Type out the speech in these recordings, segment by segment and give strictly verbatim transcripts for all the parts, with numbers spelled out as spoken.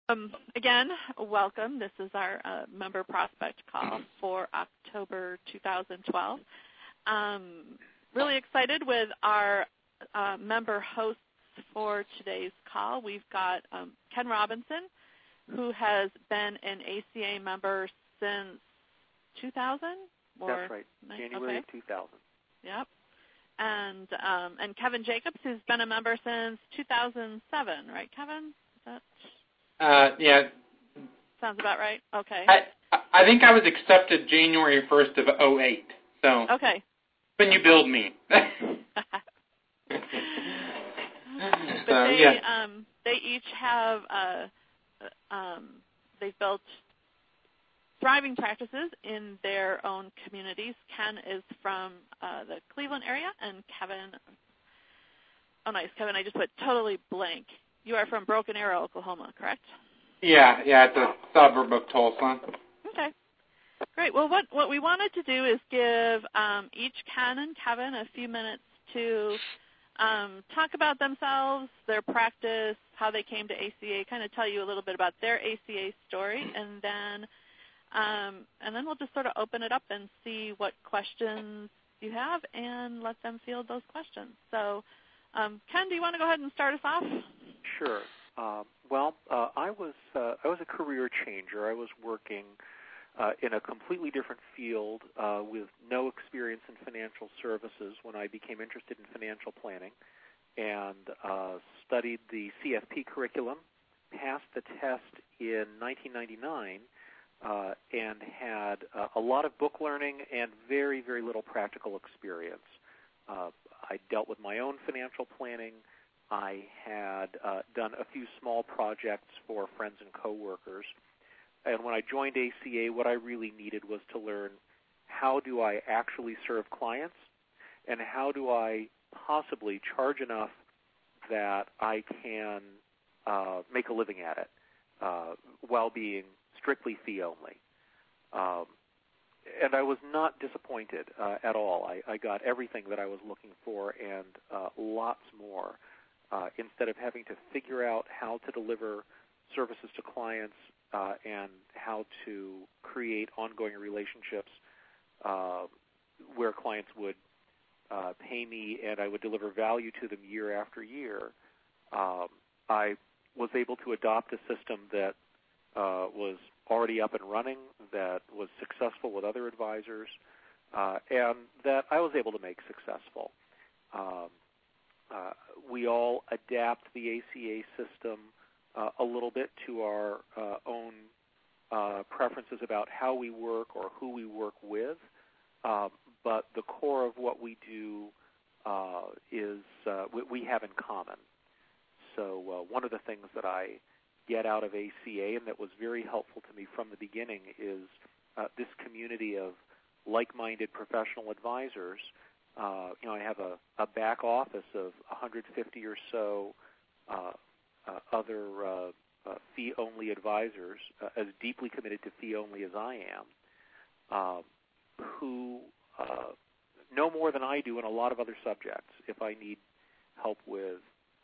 Um, again, welcome. This is our uh, member prospect call for October two thousand twelve. Um, really excited with our uh, member hosts for today's call. We've got um, Ken Robinson, who has been an A C A member since two thousand? Or That's right, January okay. of two thousand. Yep. And um, and Kevin Jacobs, who's been a member since two thousand seven, right, Kevin? Is that Uh, yeah. sounds about right? Okay. I I think I was accepted January first of oh eight. So okay. when you build me. but so, they yeah. um, they each have uh, um, they've built thriving practices in their own communities. Ken is from uh, the Cleveland area, and Kevin. Oh, nice, Kevin. I just put totally blank. You are from Broken Arrow, Oklahoma, correct? Yeah, yeah, it's a suburb of Tulsa. Okay. Great. Well, what, what we wanted to do is give um, each Ken and Kevin a few minutes to um, talk about themselves, their practice, how they came to A C A, kind of tell you a little bit about their A C A story, and then um, and then we'll just sort of open it up and see what questions you have and let them field those questions. So, um, Ken, do you want to go ahead and start us off? Sure. Uh, well, uh, I was uh, I was a career changer. I was working uh, in a completely different field uh, with no experience in financial services when I became interested in financial planning, and uh, studied the C F P curriculum, passed the test in nineteen ninety-nine, uh, and had uh, a lot of book learning and very, very little practical experience. Uh, I dealt with my own financial planning. I had uh, done a few small projects for friends and coworkers. And when I joined A C A, what I really needed was to learn how do I actually serve clients and how do I possibly charge enough that I can uh, make a living at it uh, while being strictly fee only. Um, and I was not disappointed uh, at all. I, I got everything that I was looking for and uh, lots more. Uh, instead of having to figure out how to deliver services to clients uh, and how to create ongoing relationships uh, where clients would uh, pay me and I would deliver value to them year after year, um, I was able to adopt a system that uh, was already up and running, that was successful with other advisors, uh, and that I was able to make successful. Um, Uh, we all adapt the A C A system uh, a little bit to our uh, own uh, preferences about how we work or who we work with, uh, but the core of what we do uh, is uh, we, we have in common. So uh, one of the things that I get out of A C A and that was very helpful to me from the beginning is uh, this community of like-minded professional advisors. Uh, you know, I have a, a back office of one hundred fifty or so uh, uh, other uh, uh, fee-only advisors, uh, as deeply committed to fee-only as I am, uh, who uh, know more than I do in a lot of other subjects. If I need help with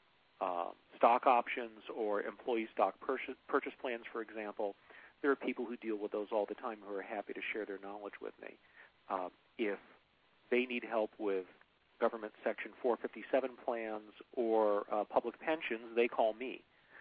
uh, stock options or employee stock purchase, purchase plans, for example, there are people who deal with those all the time who are happy to share their knowledge with me. Uh, if they need help with government Section four fifty-seven plans or uh, public pensions, they call me.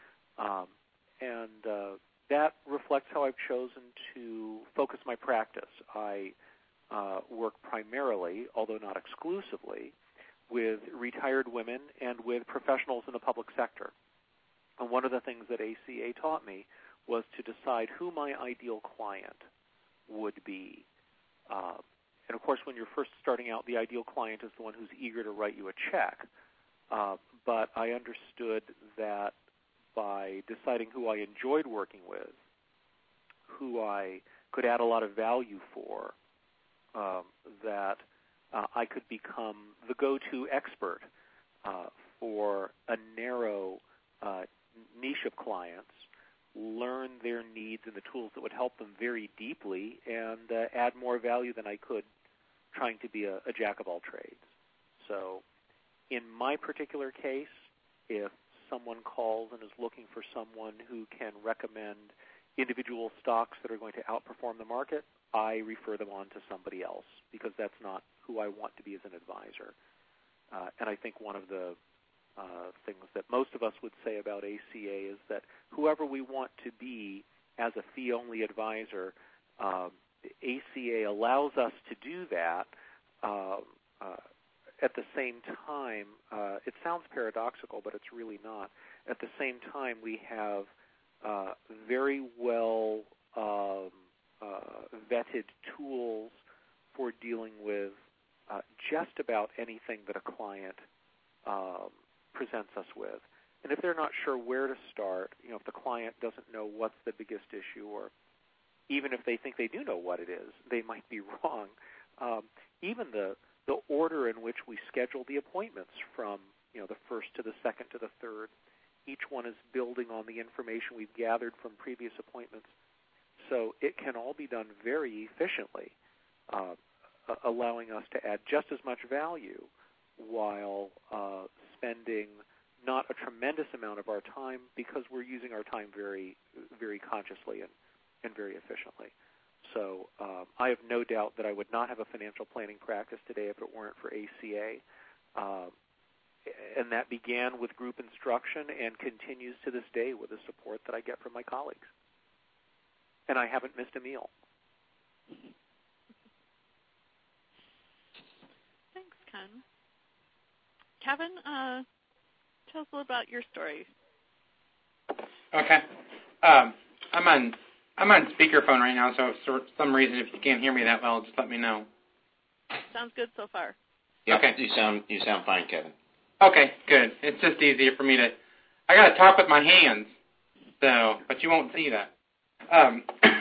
Um, and uh, that reflects how I've chosen to focus my practice. I uh, work primarily, although not exclusively, with retired women and with professionals in the public sector. And one of the things that A C A taught me was to decide who my ideal client would be. Uh, And, of course, when you're first starting out, the ideal client is the one who's eager to write you a check. Uh, but I understood that by deciding who I enjoyed working with, who I could add a lot of value for, um, that uh, I could become the go-to expert uh, for a narrow uh, niche of clients, learn their needs and the tools that would help them very deeply, and uh, add more value than I could trying to be a, a jack of all trades. So in my particular case, if someone calls and is looking for someone who can recommend individual stocks that are going to outperform the market, I refer them on to somebody else because that's not who I want to be as an advisor. Uh, and I think one of the uh, things that most of us would say about A C A is that whoever we want to be as a fee-only advisor, um, A C A allows us to do that. Uh, uh, at the same time, uh, it sounds paradoxical, but it's really not. At the same time, we have uh, very well um, uh, vetted tools for dealing with uh, just about anything that a client um, presents us with. And if they're not sure where to start, you know, if the client doesn't know what's the biggest issue, or even if they think they do know what it is, they might be wrong. Um, even the the order in which we schedule the appointments, from you know the first to the second to the third, each one is building on the information we've gathered from previous appointments. So it can all be done very efficiently, uh, allowing us to add just as much value while uh, spending not a tremendous amount of our time, because we're using our time very, very consciously and, and very efficiently. So um, I have no doubt that I would not have a financial planning practice today if it weren't for A C A. Um, and that began with group instruction and continues to this day with the support that I get from my colleagues. And I haven't missed a meal. Thanks, Ken. Kevin, uh, tell us a little about your story. Okay. Um, I'm on I'm on speakerphone right now, so for some reason, if you can't hear me that well, just let me know. Sounds good so far. Yep, okay. You sound you sound fine, Kevin. Okay, good. It's just easier for me to. I got to talk with my hands, so but you won't see that. Um,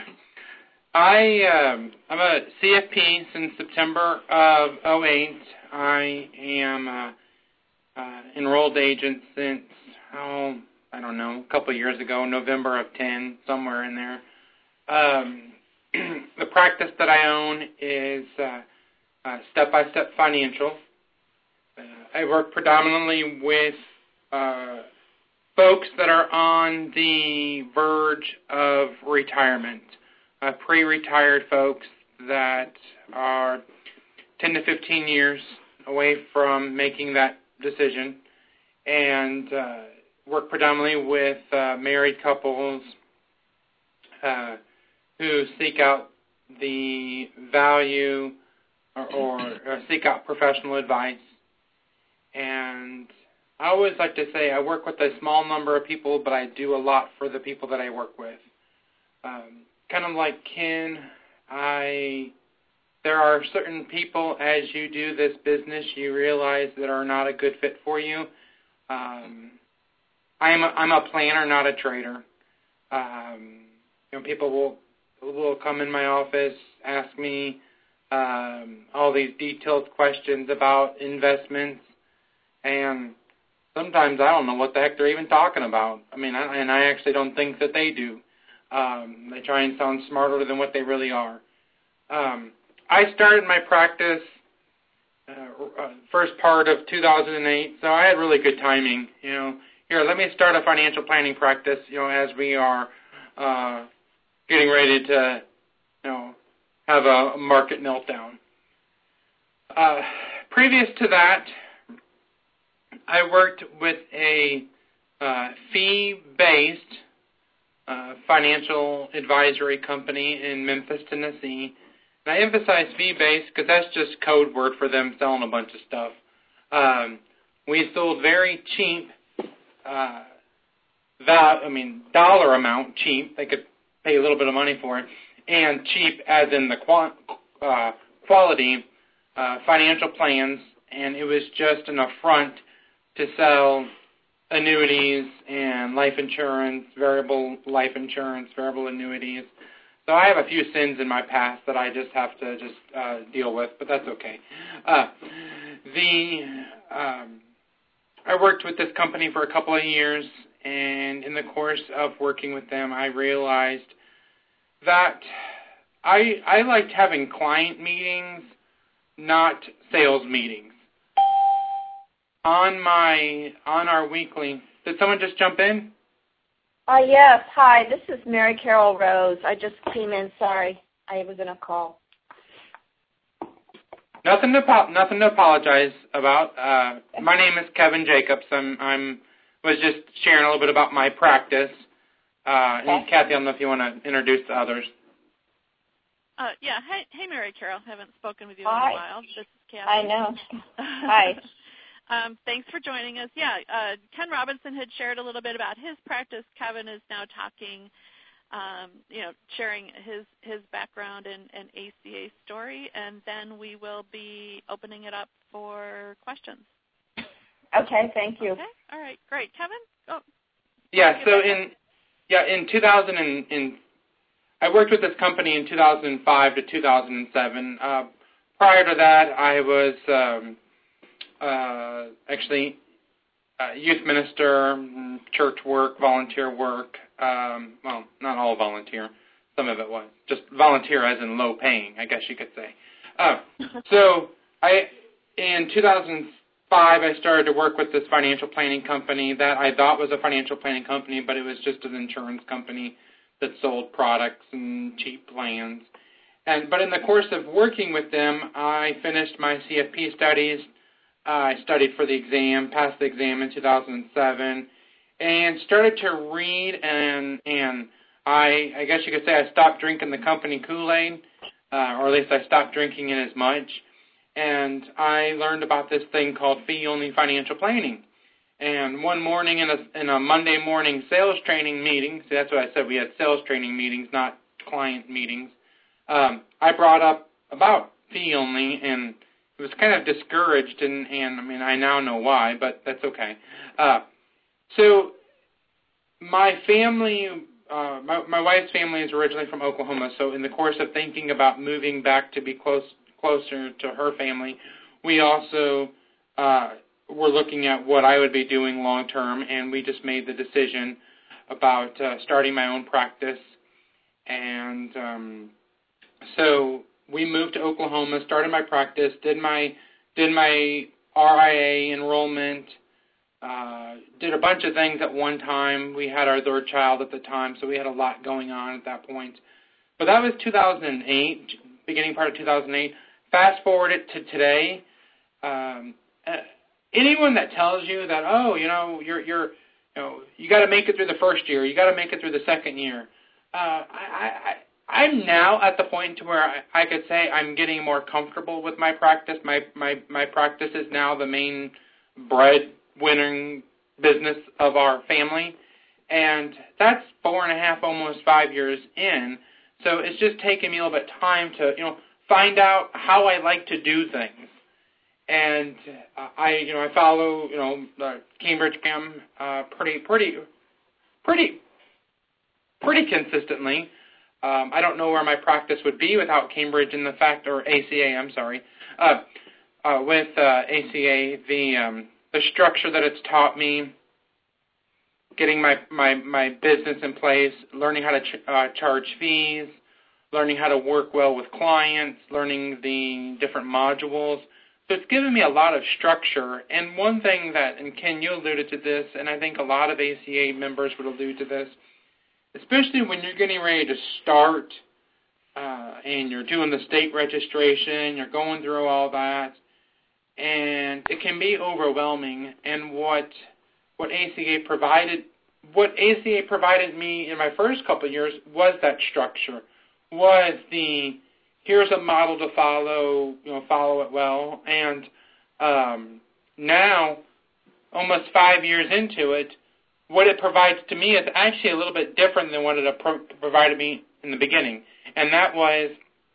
I um, I'm a C F P since September of oh eight. I am a, uh, enrolled agent since oh I don't know a couple of years ago, November of ten, somewhere in there. Um, the practice that I own is uh, uh, Step-by-Step Financial. Uh, I work predominantly with uh, folks that are on the verge of retirement, uh, pre-retired folks that are ten to fifteen years away from making that decision, and uh, work predominantly with uh, married couples uh, who seek out the value or, or, or seek out professional advice. And I always like to say I work with a small number of people, but I do a lot for the people that I work with. Um, kind of like Ken, I there are certain people, as you do this business, you realize that are not a good fit for you. Um, I'm a, I'm a planner, not a trader. Um, you know, people will will come in my office, ask me um, all these detailed questions about investments, and sometimes I don't know what the heck they're even talking about. I mean, I, and I actually don't think that they do. Um, they try and sound smarter than what they really are. Um, I started my practice uh, first part of two thousand eight, so I had really good timing. You know, here, let me start a financial planning practice. You know, as we are uh, getting ready to, you know, have a market meltdown. Uh, previous to that, I worked with a uh, fee-based uh, financial advisory company in Memphis, Tennessee. And I emphasize fee-based because that's just code word for them selling a bunch of stuff. Um, we sold very cheap, uh, that, I mean, dollar amount cheap. They could pay a little bit of money for it. And cheap as in the quant, uh, quality uh, financial plans. And it was just an affront to sell annuities and life insurance, variable life insurance, variable annuities. So I have a few sins in my past that I just have to just uh, deal with, but that's okay. Uh, the um, I worked with this company for a couple of years, and in the course of working with them, I realized that I I liked having client meetings, not sales meetings. On my on our weekly did someone just jump in? Uh, yes. Hi, this is Mary Carol Rose. I just came in. Sorry, I was in a call. Nothing to nothing to apologize about. Uh, my name is Kevin Jacobs. I'm I'm was just sharing a little bit about my practice. Uh, Okay. and Kathy, I don't know if you want to introduce the others. Uh, yeah. Hey, hey, Mary Carol. Haven't spoken with you Hi. in a while. This is Kathy. I know. Hi. Um, thanks for joining us. Yeah, uh, Ken Robinson had shared a little bit about his practice. Kevin is now talking, um, you know, sharing his, his background and, and A C A story, and then we will be opening it up for questions. Okay, thank you. Okay, all right, great. Kevin? Oh, Yeah, so in yeah in two thousand and in, I worked with this company in two thousand five to two thousand seven. Uh, prior to that, I was um, Uh, actually, uh, youth minister, church work, volunteer work. Um, well, not all volunteer. Some of it was just volunteer, as in low paying, I guess you could say. Uh, so, I in two thousand five, I started to work with this financial planning company that I thought was a financial planning company, but it was just an insurance company that sold products and cheap plans. And but in the course of working with them, I finished my C F P studies. Uh, I studied for the exam, passed the exam in two thousand seven, and started to read, and and I, I guess you could say I stopped drinking the company Kool-Aid, uh, or at least I stopped drinking it as much, and I learned about this thing called fee-only financial planning. And one morning in a, in a Monday morning sales training meeting, see, that's what I said, we had sales training meetings, not client meetings, um, I brought up about fee-only, and it was kind of discouraged, and, and I mean, I now know why, but that's okay. Uh, so my family, uh, my, my wife's family is originally from Oklahoma, so in the course of thinking about moving back to be close closer to her family, we also uh, were looking at what I would be doing long term, and we just made the decision about uh, starting my own practice. And um, so we moved to Oklahoma, started my practice, did my did my R I A enrollment, uh, did a bunch of things at one time. We had our third child at the time, so we had a lot going on at that point. But that was two thousand eight, beginning part of two thousand eight. Fast forward it to today. Um, uh, anyone that tells you that, oh, you know, you're you're you know, you got to make it through the first year, you got to make it through the second year. Uh, I, I I'm now at the point to where I, I could say I'm getting more comfortable with my practice. My, my, my practice is now the main breadwinning business of our family, and that's four and a half, almost five years in. So it's just taken me a little bit of time to, you know, find out how I like to do things. And uh, I, you know, I follow, you know, the Cambridge Cam uh, pretty, pretty, pretty, pretty consistently. Um, I don't know where my practice would be without Cambridge and the fact, or A C A, I'm sorry, uh, uh, with uh, A C A, the um, the structure that it's taught me, getting my, my, my business in place, learning how to ch- uh, charge fees, learning how to work well with clients, learning the different modules. So it's given me a lot of structure. And one thing that, and Ken, you alluded to this, and I think a lot of A C A members would allude to this, especially when you're getting ready to start uh, and you're doing the state registration, you're going through all that, and it can be overwhelming. And what what A C A provided, what A C A provided me in my first couple of years was that structure, was the here's a model to follow, you know, follow it well. And um, now, almost five years into it, what it provides to me is actually a little bit different than what it pro- provided me in the beginning. And that was,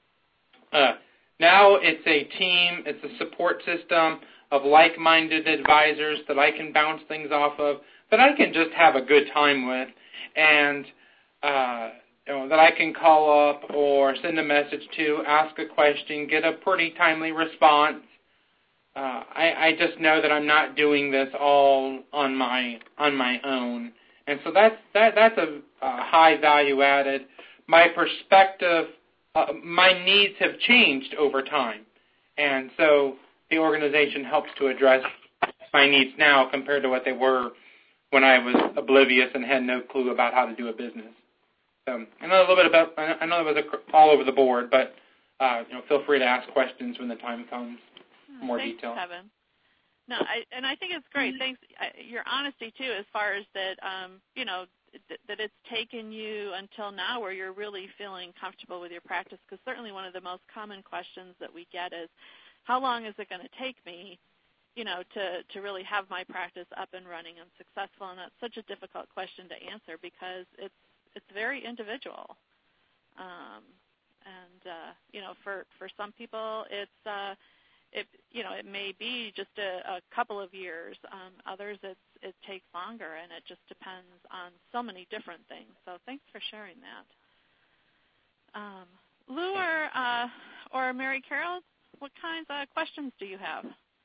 uh, now it's a team, it's a support system of like-minded advisors that I can bounce things off of, that I can just have a good time with, and uh, you know, that I can call up or send a message to, ask a question, get a pretty timely response. Uh, I, I just know that I'm not doing this all on my on my own, and so that's that that's a, a high value added. My perspective, uh, my needs have changed over time, and so the organization helps to address my needs now compared to what they were when I was oblivious and had no clue about how to do a business. So I know a little bit about, I know it was a, all over the board, but uh, you know, feel free to ask questions when the time comes for more Thanks, detail. Kevin. No, I, and I think it's great. Thanks, your honesty too, as far as that, um, you know, th- that it's taken you until now where you're really feeling comfortable with your practice. Because certainly one of the most common questions that we get is, how long is it going to take me, you know, to to really have my practice up and running and successful? And that's such a difficult question to answer because it's it's very individual. Um, and uh, you know, for for some people, it's uh, It you know it may be just a, a couple of years. Um, others it's, it takes longer, and it just depends on so many different things. So thanks for sharing that. Um, Lou or uh, or Mary Carol, what kinds of questions do you have?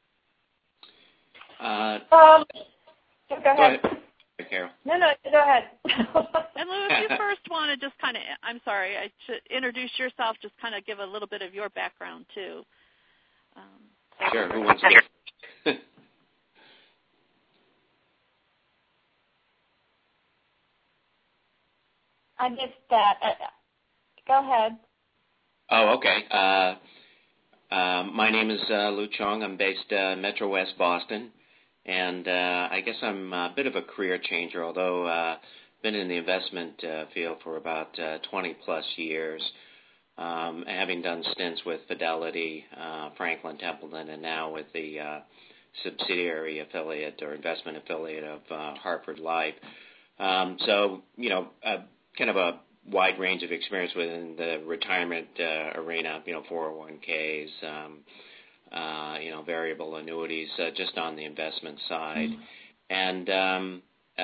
Uh, um, go, go ahead. Go ahead, Mary Carol. No, no, go ahead. And Lou, if you first want to just kind of, I'm sorry, I should introduce yourself. Just kind of give a little bit of your background too. Um, sure. Who wants to? I missed that. Uh, go ahead. Oh, okay. Uh, uh, my name is uh, Lou Chong. I'm based uh, Metro West Boston, and uh, I guess I'm a bit of a career changer. Although I've uh, been in the investment uh, field for about uh, twenty plus years. Um, having done stints with Fidelity, uh, Franklin Templeton, and now with the uh, subsidiary affiliate or investment affiliate of uh, Hartford Life. Um, so, you know, uh, kind of a wide range of experience within the retirement uh, arena, you know, four oh one k's, um, uh, you know, variable annuities, uh, just on the investment side. Mm-hmm. And um, uh,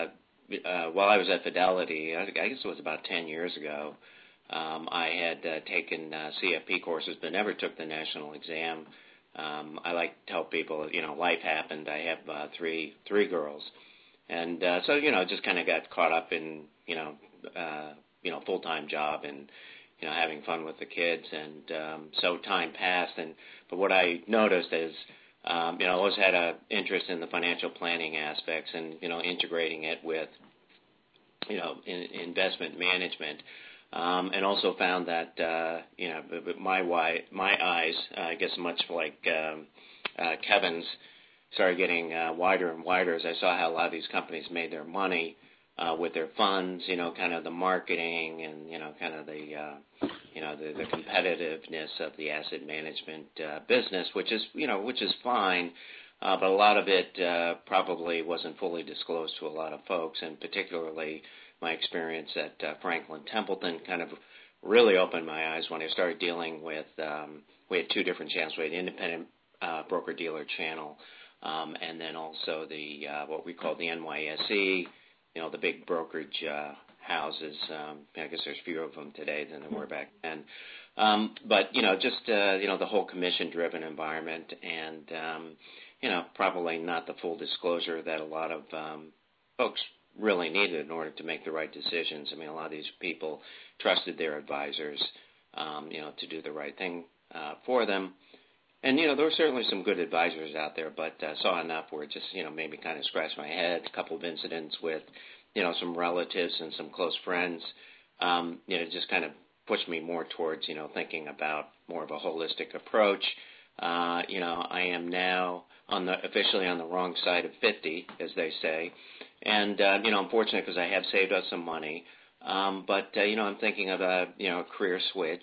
uh, while I was at Fidelity, I guess it was about ten years ago, Um, I had uh, taken uh, C F P courses but never took the national exam. Um, I like to tell people, you know, life happened. I have uh, three three girls. And uh, so, you know, just kind of got caught up in, you know, uh, you know, full-time job and, you know, having fun with the kids. And um, so time passed. And but what I noticed is, um, you know, I always had an interest in the financial planning aspects and, you know, integrating it with, you know, in, investment management. Um, and also found that, uh, you know, my why, my eyes, uh, I guess much like um, uh, Kevin's, started getting uh, wider and wider as I saw how a lot of these companies made their money uh, with their funds, you know, kind of the marketing and, you know, kind of the, uh, you know, the, the competitiveness of the asset management uh, business, which is, you know, which is fine, uh, but a lot of it uh, probably wasn't fully disclosed to a lot of folks, and particularly my experience at uh, Franklin Templeton kind of really opened my eyes when I started dealing with, um, we had two different channels. We had independent uh, broker-dealer channel, um, and then also the uh, what we call the N Y S E, you know, the big brokerage uh, houses. Um, I guess there's fewer of them today than there were back then. Um, but, you know, just, uh, you know, the whole commission-driven environment and, um, you know, probably not the full disclosure that a lot of um, folks really needed in order to make the right decisions. I mean, a lot of these people trusted their advisors, um, you know, to do the right thing uh, for them. And, you know, there were certainly some good advisors out there, but uh, saw enough where it just, you know, made me kind of scratch my head. A couple of incidents with, you know, some relatives and some close friends, um, you know, just kind of pushed me more towards, you know, thinking about more of a holistic approach. Uh, you know, I am now on the officially on the wrong side of fifty, as they say. And, uh, you know, I'm fortunate because I have saved up some money. Um, but, uh, you know, I'm thinking of a, you know, a career switch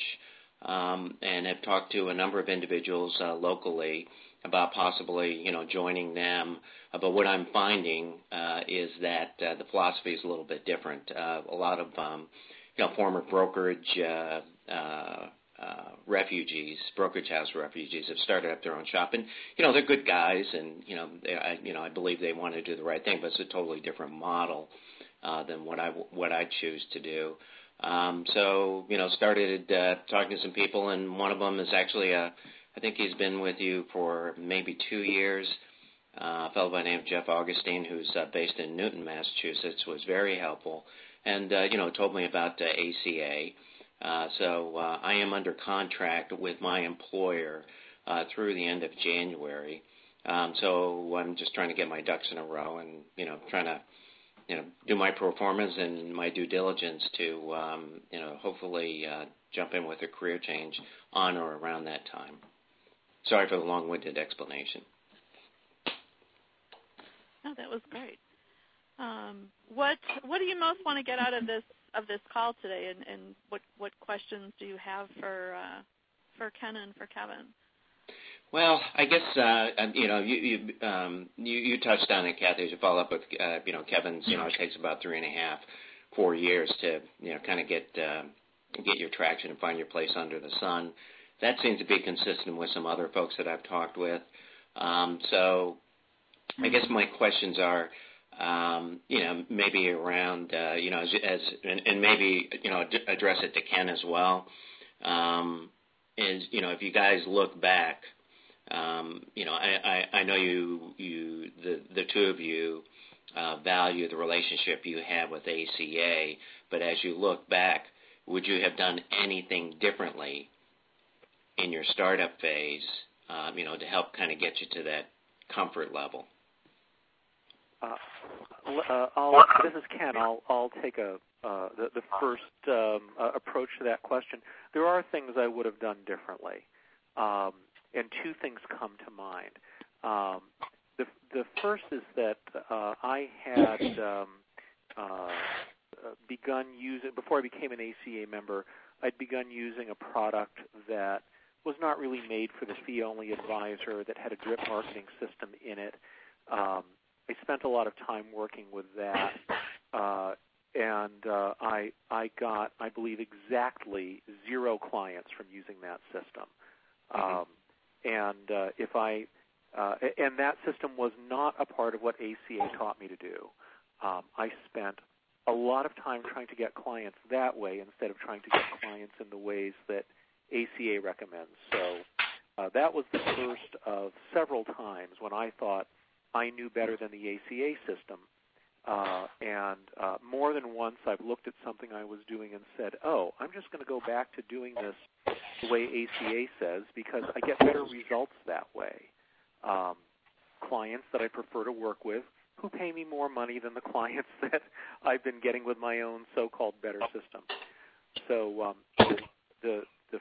um, and have talked to a number of individuals uh, locally about possibly, you know, joining them. Uh, but what I'm finding uh, is that uh, the philosophy is a little bit different. Uh, a lot of, um, you know, former brokerage uh, uh Uh, refugees, brokerage house refugees, have started up their own shop, and you know they're good guys, and you know, they, I, you know, I believe they want to do the right thing, but it's a totally different model uh, than what I what I choose to do. Um, so you know, started uh, talking to some people, and one of them is actually a, I think he's been with you for maybe two years. Uh, a fellow by the name of Jeff Augustine, who's uh, based in Newton, Massachusetts, was very helpful, and uh, you know, told me about uh, A C A. Uh, so uh, I am under contract with my employer uh, through the end of January. Um, so I'm just trying to get my ducks in a row and, you know, trying to, you know, do my performance and my due diligence to, um, you know, hopefully uh, jump in with a career change on or around that time. Sorry for the long-winded explanation. No, that was great. Um, what what do you most want to get out of this of this call today, and, and what what questions do you have for uh, for Ken and for Kevin? Well, I guess uh, you know you you, um, you you touched on it, Kathy. As you follow up with uh, you know Kevin's, you know it takes about three and a half, four years to you know kind of get uh, get your traction and find your place under the sun. That seems to be consistent with some other folks that I've talked with. Um, so, I guess my questions are, um, you know, maybe around uh, you know as, as and, and maybe you know ad- address it to Ken as well. Um, is you know if you guys look back. Um, you know, I, I, I know you, you, the, the two of you uh, value the relationship you have with A C A, but as you look back, would you have done anything differently in your startup phase, um, you know, to help kind of get you to that comfort level? Uh, uh, I'll, this is Ken. I'll, I'll take a, uh, the, the first um, uh, approach to that question. There are things I would have done differently. Um, And two things come to mind. Um, the the first is that uh, I had um, uh, begun using, before I became an A C A member, I'd begun using a product that was not really made for the fee-only advisor, that had a drip marketing system in it. Um, I spent a lot of time working with that, uh, and uh, I I got, I believe, exactly zero clients from using that system. Um, And uh, if I uh, and that system was not a part of what A C A taught me to do. Um, I spent a lot of time trying to get clients that way instead of trying to get clients in the ways that A C A recommends. So uh, that was the first of several times when I thought I knew better than the A C A system. Uh, and uh, more than once I've looked at something I was doing and said, oh, I'm just going to go back to doing this the way A C A says because I get better results that way. Um, clients that I prefer to work with who pay me more money than the clients that I've been getting with my own so-called better system. So um, the the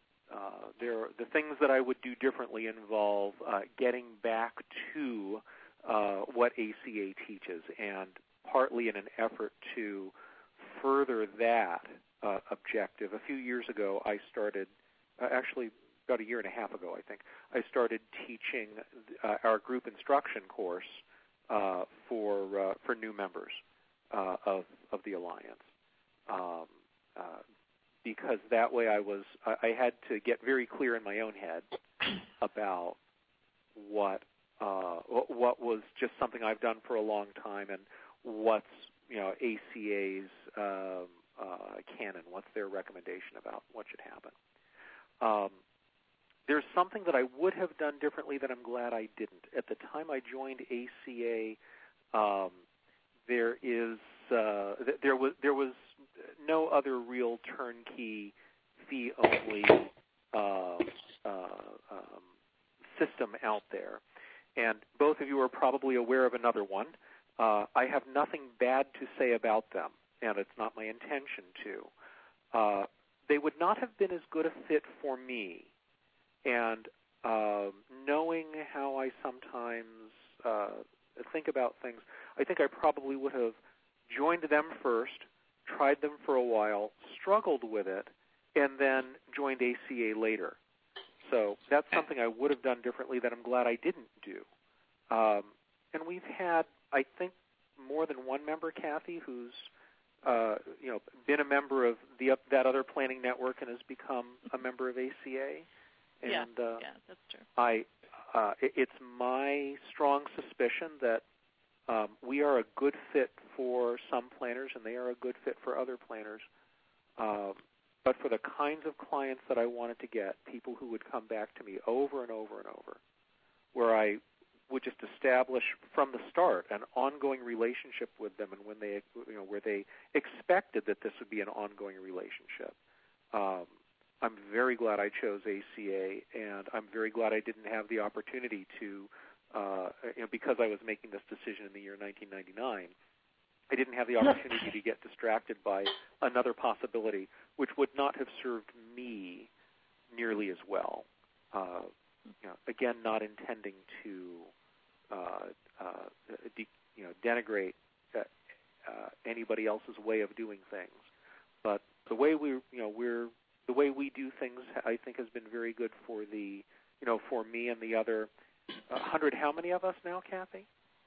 uh, there the things that I would do differently involve uh, getting back to uh, what A C A teaches, and partly in an effort to further that uh, objective. A few years ago, I started, uh, actually about a year and a half ago, I think, I started teaching uh, our group instruction course uh, for uh, for new members uh, of of the Alliance, um, uh, because that way I was I, I had to get very clear in my own head about what uh, what was just something I've done for a long time and what's you know A C A's um, uh, canon, what's their recommendation about what should happen. Um, there's something that I would have done differently that I'm glad I didn't. At the time I joined A C A, um, there is uh, th- there was there was no other real turnkey fee-only uh, uh, um, system out there, and both of you are probably aware of another one. Uh, I have nothing bad to say about them, and it's not my intention to. Uh, they would not have been as good a fit for me. And uh, knowing how I sometimes uh, think about things, I think I probably would have joined them first, tried them for a while, struggled with it, and then joined A C A later. So that's something I would have done differently that I'm glad I didn't do. Um, and we've had, I think, more than one member, Kathy, who's uh, you know been a member of the that other planning network and has become a member of A C A. And yeah, uh, yeah, that's true. I, uh, it, it's my strong suspicion that um, we are a good fit for some planners, and they are a good fit for other planners. Um, but for the kinds of clients that I wanted to get, people who would come back to me over and over and over, where I would just establish from the start an ongoing relationship with them, and when they, you know, where they expected that this would be an ongoing relationship. Um, I'm very glad I chose A C A, and I'm very glad I didn't have the opportunity to uh, you know, because I was making this decision in the year nineteen ninety-nine, I didn't have the opportunity to get distracted by another possibility, which would not have served me nearly as well. Uh, you know, again, not intending to uh, uh, de- you know, denigrate uh, uh, anybody else's way of doing things, but the way we, you know, we're the way we do things, I think, has been very good for the, you know, for me and the other uh, hundred. How many of us now, Kathy?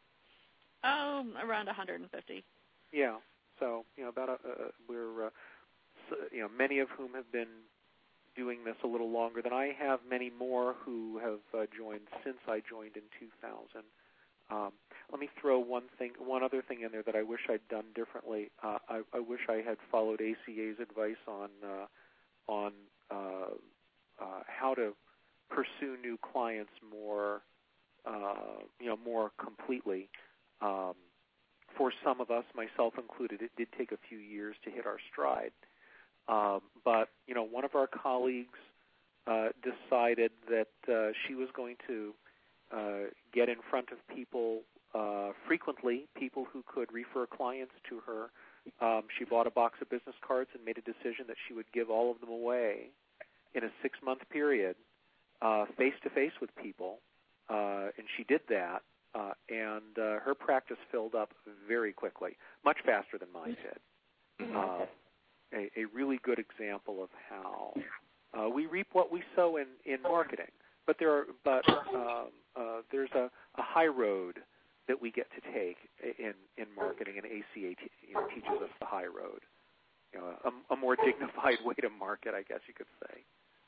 Oh, around one hundred fifty. Yeah. So, you know, about a, uh, we're, uh, so, you know, many of whom have been doing this a little longer than I have. Many more who have uh, joined since I joined in two thousand. Um, let me throw one thing, one other thing in there that I wish I'd done differently. Uh, I, I wish I had followed A C A's advice on uh, on uh, uh, how to pursue new clients more, uh, you know, more completely. Um, for some of us, myself included, it did take a few years to hit our stride. Um, but you know, one of our colleagues uh, decided that uh, she was going to uh, get in front of people uh, frequently, people who could refer clients to her. Um, she bought a box of business cards and made a decision that she would give all of them away in a six-month period, uh, face-to-face with people, uh, and she did that, uh, and uh, her practice filled up very quickly, much faster than mine did. Uh, a, a really good example of how uh, we reap what we sow in, in marketing, but there are, but um, uh, there's a, a high road that we get to take in, in marketing, and A C A t- you know, teaches us the high road, you know, a, a more dignified way to market, I guess you could say,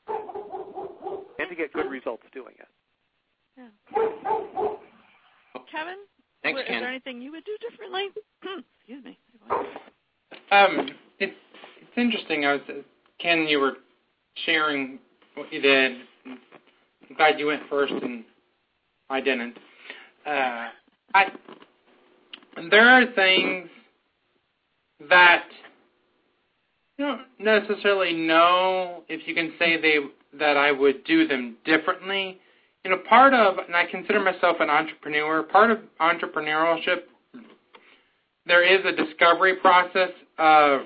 and to get good results doing it. Yeah. Kevin, Thanks, is Ken. there anything you would do differently? Excuse me. Um, it's it's interesting. I was uh, Ken, you were sharing what you did. I'm glad you went first, and I didn't. Uh, I there are things that you don't necessarily know if you can say they that I would do them differently. You know, part of, and I consider myself an entrepreneur, part of entrepreneurship, there is a discovery process of,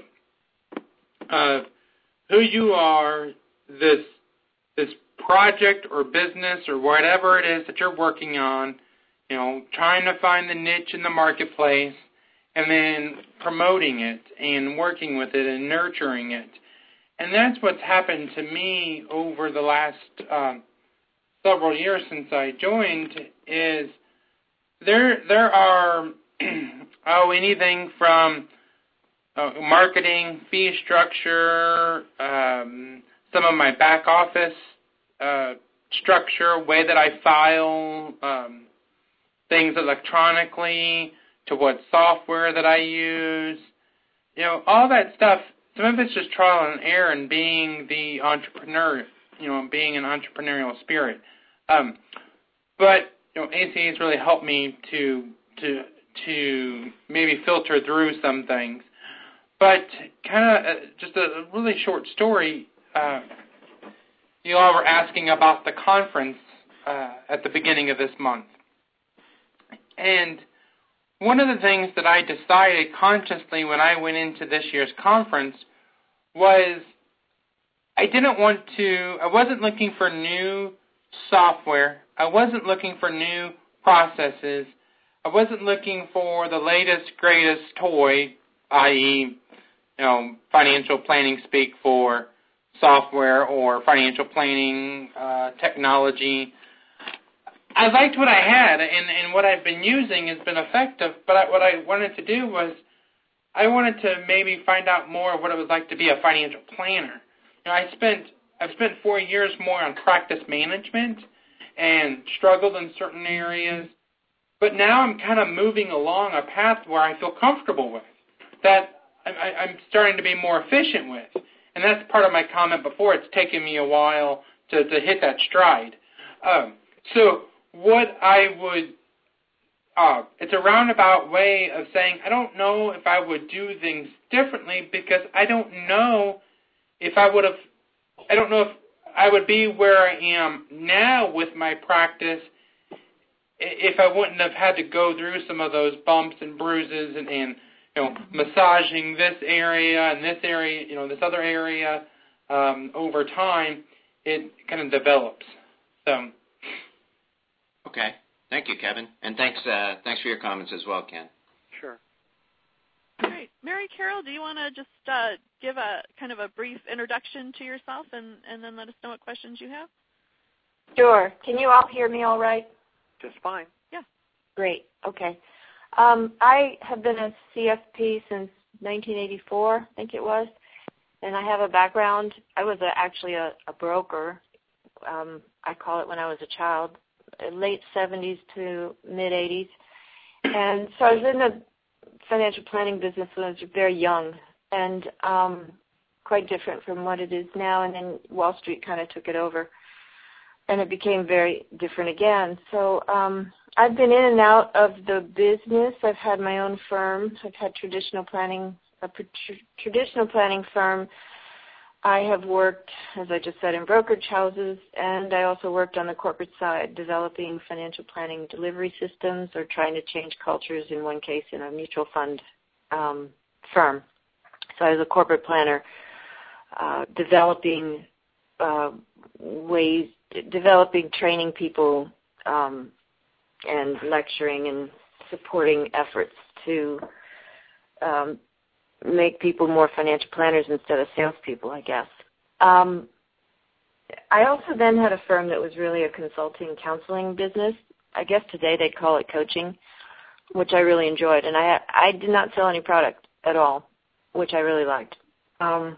of who you are, this this project or business or whatever it is that you're working on, you know, trying to find the niche in the marketplace and then promoting it and working with it and nurturing it. And that's what's happened to me over the last um, several years since I joined is there there are, oh, anything from uh, marketing, fee structure, um, some of my back office uh, structure, way that I file um, things electronically, to what software that I use, you know, all that stuff. Some of it's just trial and error and being the entrepreneur, you know, being an entrepreneurial spirit. Um, but you know, A C A has really helped me to to to maybe filter through some things. But kind of uh, just a really short story. Uh, you all were asking about the conference uh, at the beginning of this month, and one of the things that I decided consciously when I went into this year's conference was I didn't want to, I wasn't looking for new software. I wasn't looking for new processes. I wasn't looking for the latest, greatest toy, that is, you know, financial planning speak for software or financial planning uh, technology. I liked what I had, and, and what I've been using has been effective, but I, what I wanted to do was I wanted to maybe find out more of what it was like to be a financial planner. You know, I spent, I've spent four years more on practice management and struggled in certain areas, but now I'm kind of moving along a path where I feel comfortable with, that I, I'm starting to be more efficient with. And that's part of my comment before. It's taken me a while to, to hit that stride. Um, so what I would, uh, it's a roundabout way of saying I don't know if I would do things differently because I don't know if I would have, I don't know if I would be where I am now with my practice if I wouldn't have had to go through some of those bumps and bruises and, and you know, massaging this area and this area, you know, this other area um, over time, it kind of develops. So. Okay. Thank you, Kevin. And thanks uh, thanks for your comments as well, Ken. Sure. Great. Mary Carol, do you want to just uh, give a kind of a brief introduction to yourself and, and then let us know what questions you have? Sure. Can you all hear me all right? Just fine. Yeah. Great. Okay. Um, I have been a C F P since nineteen eighty-four, I think it was, and I have a background. I was a, actually a, a broker. Um, I call it when I was a child, late seventies to mid eighties. And so I was in the financial planning business when I was very young and um, quite different from what it is now. And then Wall Street kind of took it over, and it became very different again. So um, I've been in and out of the business. I've had my own firm. I've had traditional planning, a tr- traditional planning firm. I have worked, as I just said, in brokerage houses, and I also worked on the corporate side, developing financial planning delivery systems or trying to change cultures, in one case in a mutual fund um, firm. So I was a corporate planner, uh, developing uh, ways, developing, training people, um, and lecturing and supporting efforts to um, make people more financial planners instead of salespeople, I guess. Um, I also then had a firm that was really a consulting counseling business. I guess today they'd call it coaching, which I really enjoyed. And I I did not sell any product at all, which I really liked. Um,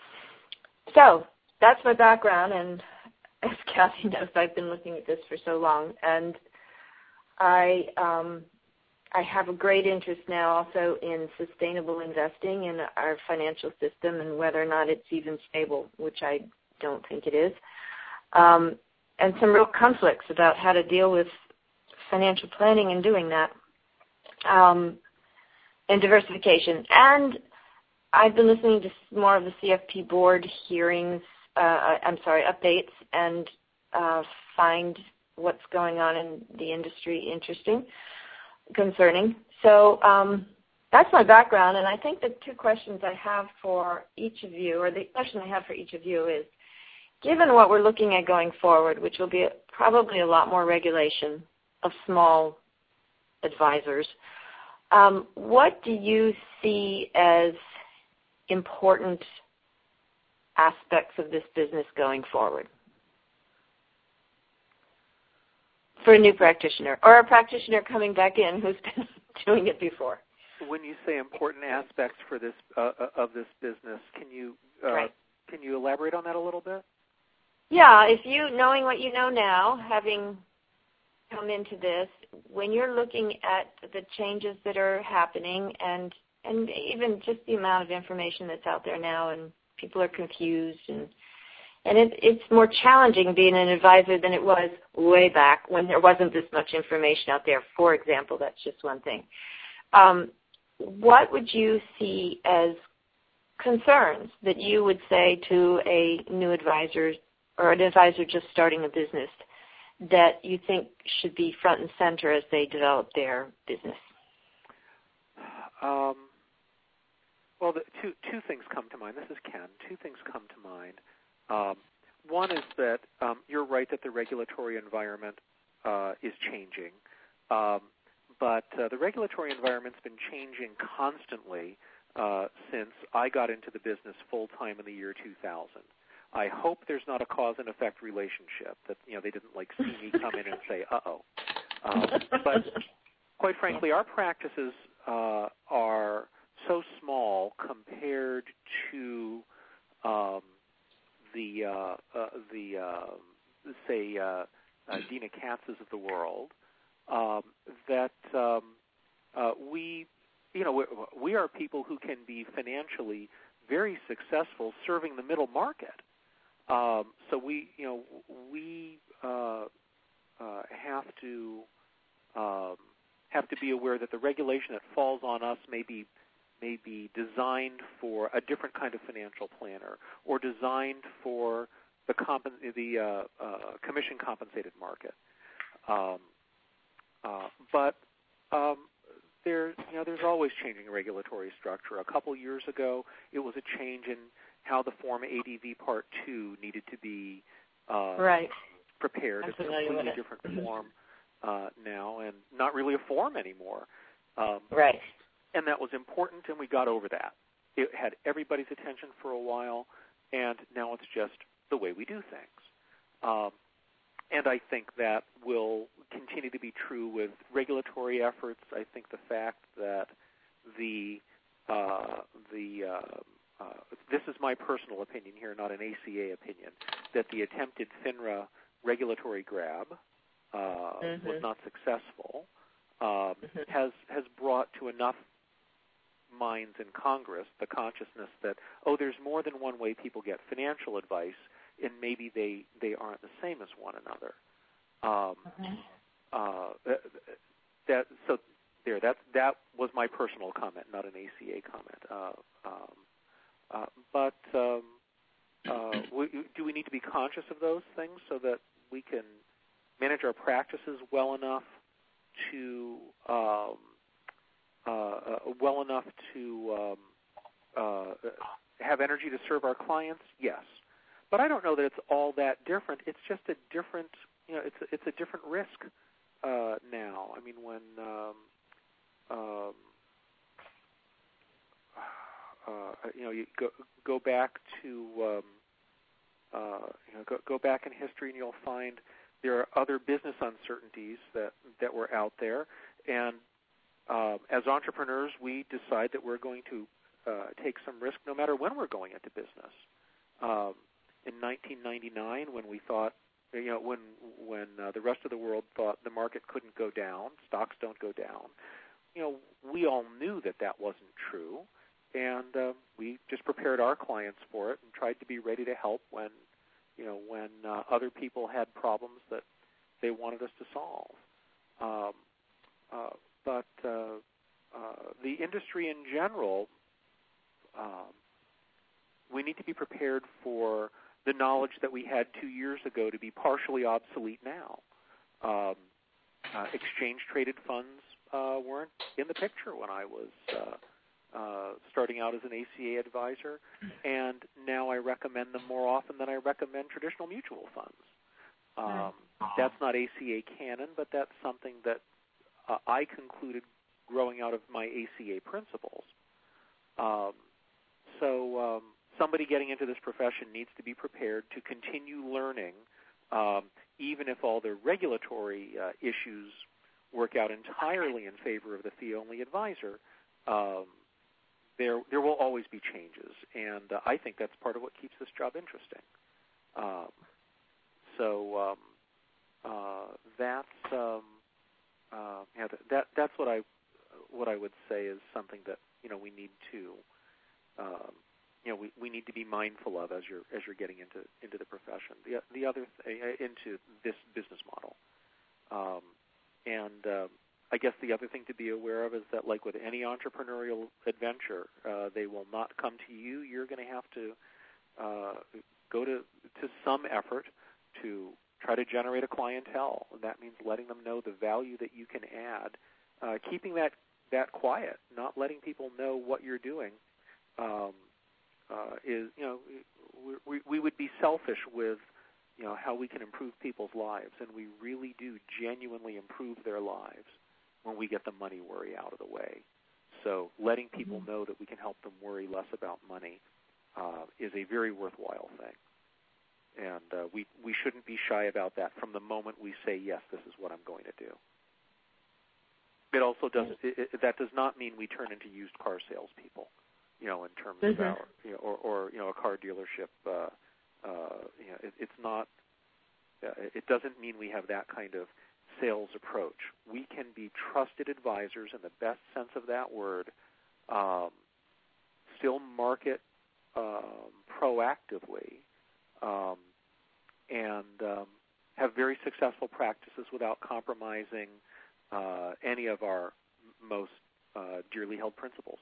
so that's my background, and as Kathy knows, I've been looking at this for so long. And I... Um, I have a great interest now also in sustainable investing in our financial system and whether or not it's even stable, which I don't think it is, um, and some real conflicts about how to deal with financial planning and doing that, um, and diversification. And I've been listening to more of the C F P board hearings, uh, I'm sorry, updates, and uh, find what's going on in the industry interesting. Concerning. So um, that's my background, and I think the two questions I have for each of you, or the question I have for each of you is, given what we're looking at going forward, which will be probably a lot more regulation of small advisors, um, what do you see as important aspects of this business going forward? For a new practitioner, or a practitioner coming back in who's been doing it before. When you say important aspects for this uh, of this business, can you uh, right. can you elaborate on that a little bit? Yeah, if you, knowing what you know now, having come into this, when you're looking at the changes that are happening and and even just the amount of information that's out there now, and people are confused, and And it, it's more challenging being an advisor than it was way back when there wasn't this much information out there. For example, that's just one thing. Um, what would you see as concerns that you would say to a new advisor or an advisor just starting a business that you think should be front and center as they develop their business? Um, well, the two two things come to mind. This is Ken. Two things come to mind. Um, one is that um, you're right that the regulatory environment uh, is changing, um, but uh, the regulatory environment's been changing constantly uh, since I got into the business full-time in the year two thousand. I hope there's not a cause and effect relationship, that you know they didn't like see me come in and say, uh-oh. Um, but quite frankly, our practices uh, are so small compared to um, the uh, uh, the uh, say uh, uh, Dina Katz's of the world, um, that um, uh, we you know we, we are people who can be financially very successful serving the middle market. Um, so we you know we uh, uh, have to um, have to be aware that the regulation that falls on us may be may be designed for a different kind of financial planner, or designed for the comp- the uh, uh, commission-compensated market. Um, uh, but um, there, you know, there's always changing regulatory structure. A couple years ago, it was a change in how the Form A D V Part two needed to be uh, right. prepared. I'm It's a familiar completely with it. different form uh, now, and not really a form anymore. Um, right. And that was important, and we got over that. It had everybody's attention for a while, and now it's just the way we do things. Um, and I think that will continue to be true with regulatory efforts. I think the fact that the uh, the uh, uh, this is my personal opinion here, not an A C A opinion, that the attempted FINRA regulatory grab uh, mm-hmm. was not successful. Um, mm-hmm. has has brought to enough minds in Congress the consciousness that, oh, there's more than one way people get financial advice, and maybe they, they aren't the same as one another. Um, mm-hmm. uh, that so there that that was my personal comment, not an A C A comment. Uh, um, uh, but um, uh, we, do we need to be conscious of those things so that we can manage our practices well enough to um, uh, uh, well enough to um, uh, have energy to serve our clients? Yes, but I don't know that it's all that different. It's just a different, you know, it's a, it's a different risk uh, now. I mean, when um, um, uh, you know, you go go back to um, uh, you know, go, go back in history, and you'll find there are other business uncertainties that, that were out there, and uh, as entrepreneurs, we decide that we're going to uh, take some risk no matter when we're going into business. Um, in nineteen ninety-nine, when we thought, you know, when when uh, the rest of the world thought the market couldn't go down, stocks don't go down, you know, we all knew that that wasn't true, and uh, we just prepared our clients for it and tried to be ready to help when. You know, when uh, other people had problems that they wanted us to solve. Um, uh, but uh, uh, the industry in general, um, we need to be prepared for the knowledge that we had two years ago to be partially obsolete now. Um, uh, exchange-traded funds uh, weren't in the picture when I was uh, Uh, starting out as an A C A advisor, and now I recommend them more often than I recommend traditional mutual funds. Um, that's not A C A canon, but that's something that uh, I concluded growing out of my A C A principles. Um, so um, somebody getting into this profession needs to be prepared to continue learning, um, even if all the regulatory uh, issues work out entirely in favor of the fee-only advisor. Um, There, there will always be changes, and uh, I think that's part of what keeps this job interesting. Um, so um, uh, that's um, uh, yeah, that that's what I what I would say is something that you know we need to um, you know we, we need to be mindful of as you're as you're getting into into the profession. The the other th- into this business model, um, and um, I guess the other thing to be aware of is that, like with any entrepreneurial adventure, uh, they will not come to you. You're going to have to uh, go to to some effort to try to generate a clientele. That means letting them know the value that you can add, uh, keeping that, that quiet, not letting people know what you're doing. Um, uh, is you know we, we would be selfish with you know how we can improve people's lives, and we really do genuinely improve their lives when we get the money worry out of the way. So letting people know that we can help them worry less about money uh, is a very worthwhile thing. And uh, we, we shouldn't be shy about that from the moment we say, yes, this is what I'm going to do. It also doesn't, it, it, that does not mean we turn into used car salespeople, you know, in terms mm-hmm. of our, you know, or, or, you know, a car dealership. Uh, uh, you know, it, it's not, uh, it doesn't mean we have that kind of sales approach. We can be trusted advisors in the best sense of that word, um, still market um, proactively, um, and um, have very successful practices without compromising uh, any of our most uh, dearly held principles.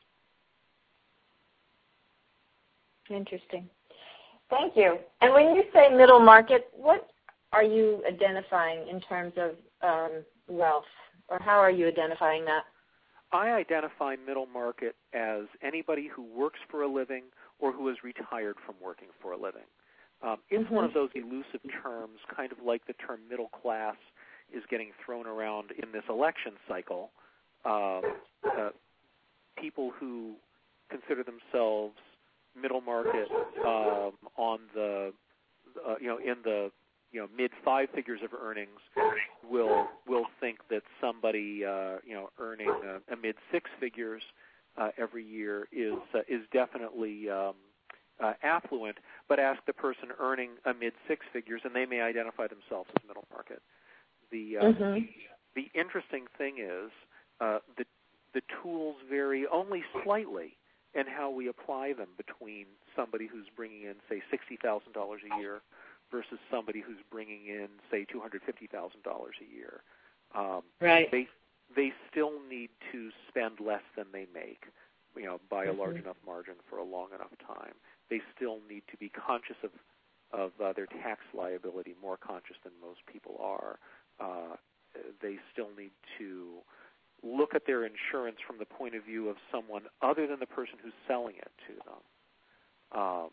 Interesting. Thank you. And when you say middle market, what are you identifying in terms of um, wealth? or how are you identifying that? I identify middle market as anybody who works for a living or who is retired from working for a living. Um, it's mm-hmm. one of those elusive terms, kind of like the term middle class is getting thrown around in this election cycle. Uh, uh, people who consider themselves middle market um, on the, uh, you know, in the you know mid five figures of earnings will will think that somebody uh, you know earning a, a mid six figures uh, every year is uh, is definitely um, uh, affluent. But ask the person earning a mid six figures, and they may identify themselves as middle market. The uh, mm-hmm. the interesting thing is uh, the the tools vary only slightly in how we apply them between somebody who's bringing in, say, sixty thousand dollars a year versus somebody who's bringing in, say, two hundred fifty thousand dollars a year. Um, right. They they still need to spend less than they make, you know, by a large mm-hmm. enough margin for a long enough time. They still need to be conscious of of uh, their tax liability, more conscious than most people are. Uh, they still need to look at their insurance from the point of view of someone other than the person who's selling it to them. Um,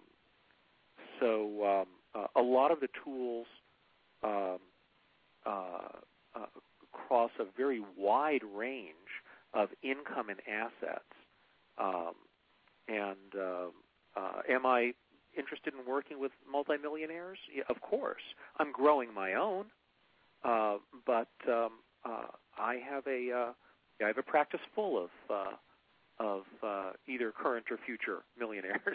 so um, uh, a lot of the tools um, uh, uh, cross a very wide range of income and assets. Um, and uh, uh, am I interested in working with multimillionaires? Yeah, of course. I'm growing my own, uh, but um, uh, I have a uh, I have a practice full of uh, of uh, either current or future millionaires,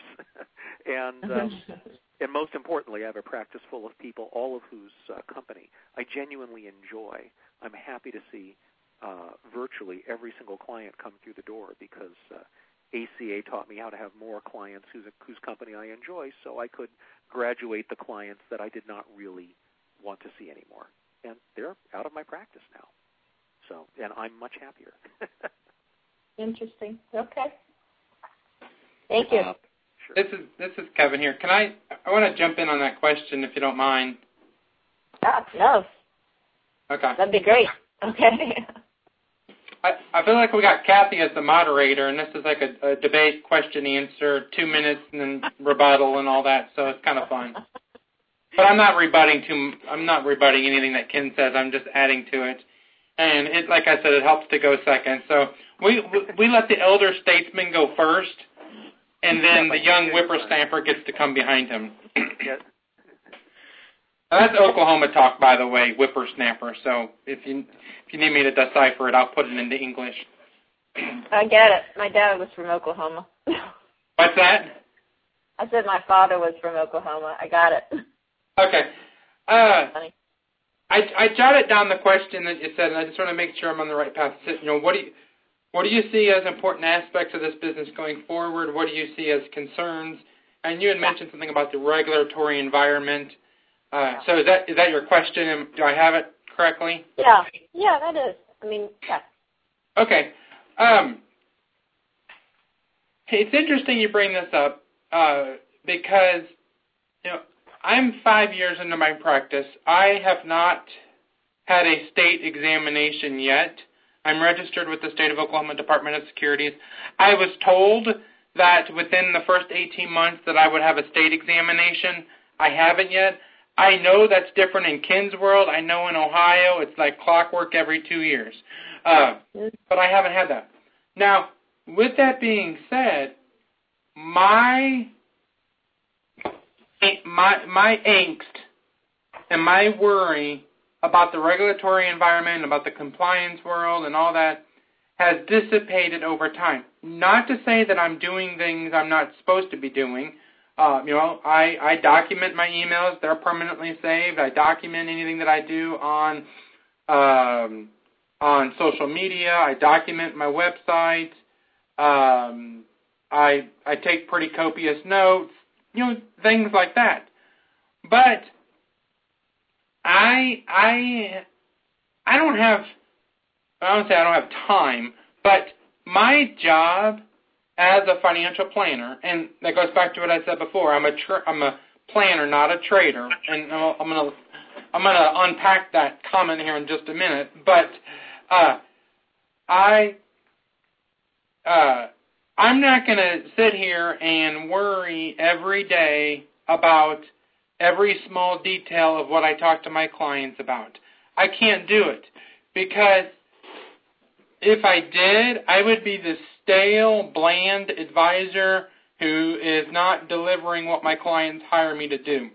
and um, and most importantly, I have a practice full of people, all of whose uh, company I genuinely enjoy. I'm happy to see uh, virtually every single client come through the door because uh, A C A taught me how to have more clients whose whose company I enjoy, so I could graduate the clients that I did not really want to see anymore, and they're out of my practice now. So, and I'm much happier. Interesting. Okay. Thank you. Uh, sure. This is this is Kevin here. Can I? I want to jump in on that question, if you don't mind. Ah, no. Okay. That'd be great. Okay. I, I feel like we got Kathy as the moderator, and this is like a, a debate, question, answer, two minutes, and then rebuttal and all that. So it's kind of fun. But I'm not rebutting too. I'm not rebutting anything that Ken says. I'm just adding to it. And it, like I said, it helps to go second. So we we let the elder statesman go first, and then the young whippersnapper gets to come behind him. Yes. That's Oklahoma talk, by the way, whippersnapper. So if you if you need me to decipher it, I'll put it into English. I get it. My dad was from Oklahoma. What's that? I said my father was from Oklahoma. I got it. Okay. Uh, Funny. I, I jotted down the question that you said, and I just want to make sure I'm on the right path. You know, what do you, what do you see as important aspects of this business going forward? What do you see as concerns? And you had mentioned something about the regulatory environment. Uh, yeah. So is that is that your question? Do I have it correctly? Yeah, yeah, that is. I mean, yeah. Okay. Um, it's interesting you bring this up uh, because, you know, I'm five years into my practice. I have not had a state examination yet. I'm registered with the State of Oklahoma Department of Securities. I was told that within the first eighteen months that I would have a state examination. I haven't yet. I know that's different in Ken's world. I know in Ohio it's like clockwork every two years. Uh, but I haven't had that. Now, with that being said, my... My my angst and my worry about the regulatory environment, about the compliance world and all that has dissipated over time. Not to say that I'm doing things I'm not supposed to be doing. Uh, you know, I, I document my emails. They're permanently saved. I document anything that I do on um, on social media. I document my website. Um, I I take pretty copious notes. You know, things like that. But I I I don't have I don't say I don't have time, but my job as a financial planner, and that goes back to what I said before. I'm a tra- I'm a planner, not a trader, and I'm gonna I'm gonna unpack that comment here in just a minute. But uh, I, uh, I'm not going to sit here and worry every day about every small detail of what I talk to my clients about. I can't do it because if I did, I would be the stale, bland advisor who is not delivering what my clients hire me to do.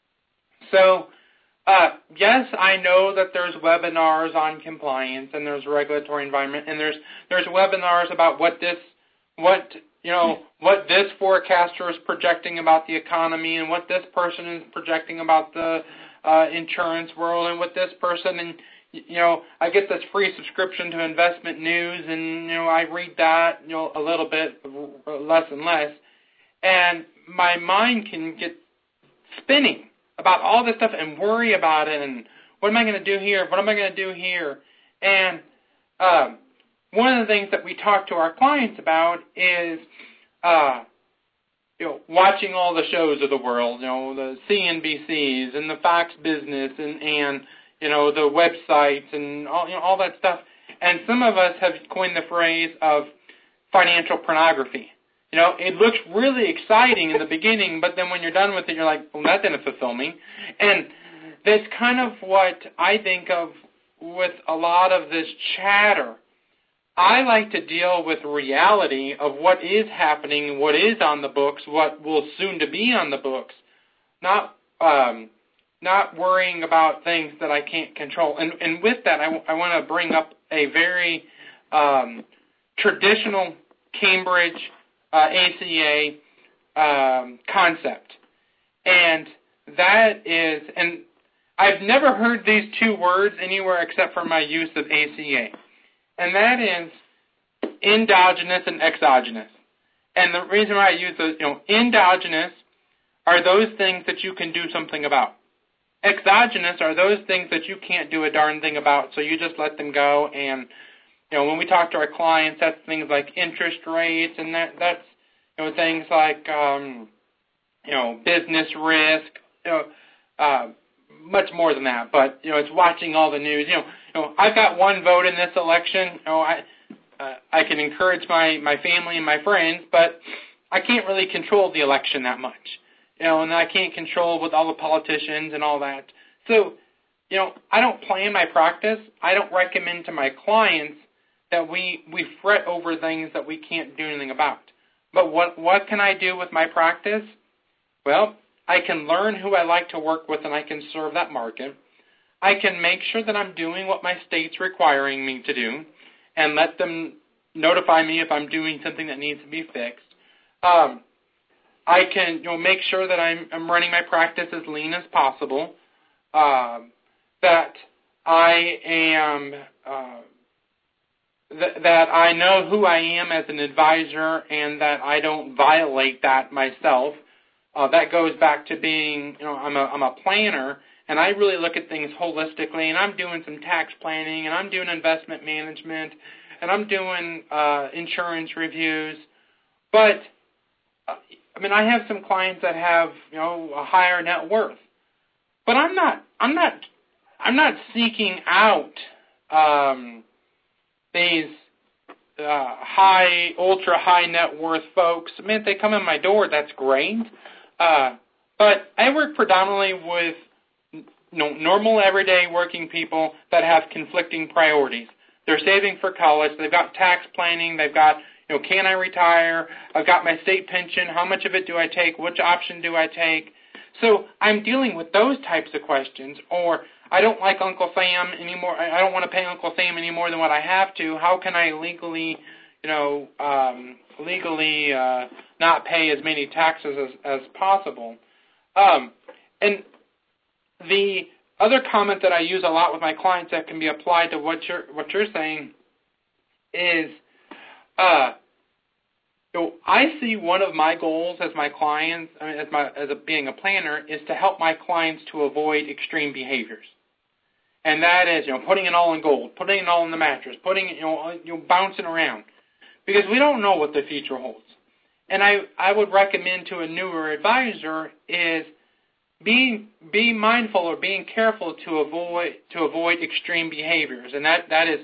So, uh, yes, I know that there's webinars on compliance and there's regulatory environment and there's there's webinars about what this what you know what this forecaster is projecting about the economy and what this person is projecting about the uh, insurance world and what this person and you know I get this free subscription to Investment News and you know I read that you know a little bit less and less and my mind can get spinning about all this stuff and worry about it and what am I going to do here? What am I going to do here? And um, one of the things that we talk to our clients about is, uh, you know, watching all the shows of the world, you know, the C N B Cs and the Fox Business and, and you know, the websites and all, you know, all that stuff. And some of us have coined the phrase of financial pornography. You know, it looks really exciting in the beginning, but then when you're done with it, you're like, well, that didn't fulfill me. And that's kind of what I think of with a lot of this chatter. I like to deal with reality of what is happening, what is on the books, what will soon to be on the books, not um, not worrying about things that I can't control. And, and with that, I, w- I want to bring up a very um, traditional Cambridge Uh, A C A um, concept, and that is, and I've never heard these two words anywhere except for my use of A C A, and that is endogenous and exogenous. And the reason why I use those, you know, endogenous are those things that you can do something about. Exogenous are those things that you can't do a darn thing about, so you just let them go. And you know, when we talk to our clients, that's things like interest rates, and that that's you know things like um, you know business risk, you know, uh, much more than that. But you know, it's watching all the news. You know, you know, I've got one vote in this election. You know, I uh, I can encourage my my family and my friends, but I can't really control the election that much. You know, and I can't control with all the politicians and all that. So, you know, I don't plan my practice. I don't recommend to my clients that we, we fret over things that we can't do anything about. But what what can I do with my practice? Well, I can learn who I like to work with and I can serve that market. I can make sure that I'm doing what my state's requiring me to do and let them notify me if I'm doing something that needs to be fixed. Um, I can you know, make sure that I'm, I'm running my practice as lean as possible, uh, that I am... Uh, Th- that I know who I am as an advisor and that I don't violate that myself. Uh, that goes back to being, you know, I'm a, I'm a planner, and I really look at things holistically, and I'm doing some tax planning, and I'm doing investment management, and I'm doing uh, insurance reviews. But, uh, I mean, I have some clients that have, you know, a higher net worth. But I'm not, I'm not, I'm not seeking out um, these uh, high, ultra high net worth folks. I mean, if they come in my door, that's great. Uh, but I work predominantly with you know, normal, everyday working people that have conflicting priorities. They're saving for college. They've got tax planning. They've got, you know, can I retire? I've got my state pension. How much of it do I take? Which option do I take? So I'm dealing with those types of questions. Or I don't like Uncle Sam anymore. I don't want to pay Uncle Sam any more than what I have to. How can I legally, you know, um, legally uh, not pay as many taxes as, as possible? Um, and the other comment that I use a lot with my clients that can be applied to what you're what you're saying is, uh, you know, I see one of my goals as my clients, I mean, as my as a, being a planner, is to help my clients to avoid extreme behaviors. And that is, you know, putting it all in gold, putting it all in the mattress, putting it, you know, you know, bouncing around, because we don't know what the future holds. And I, I would recommend to a newer advisor is being be mindful or being careful to avoid to avoid extreme behaviors, and that, that is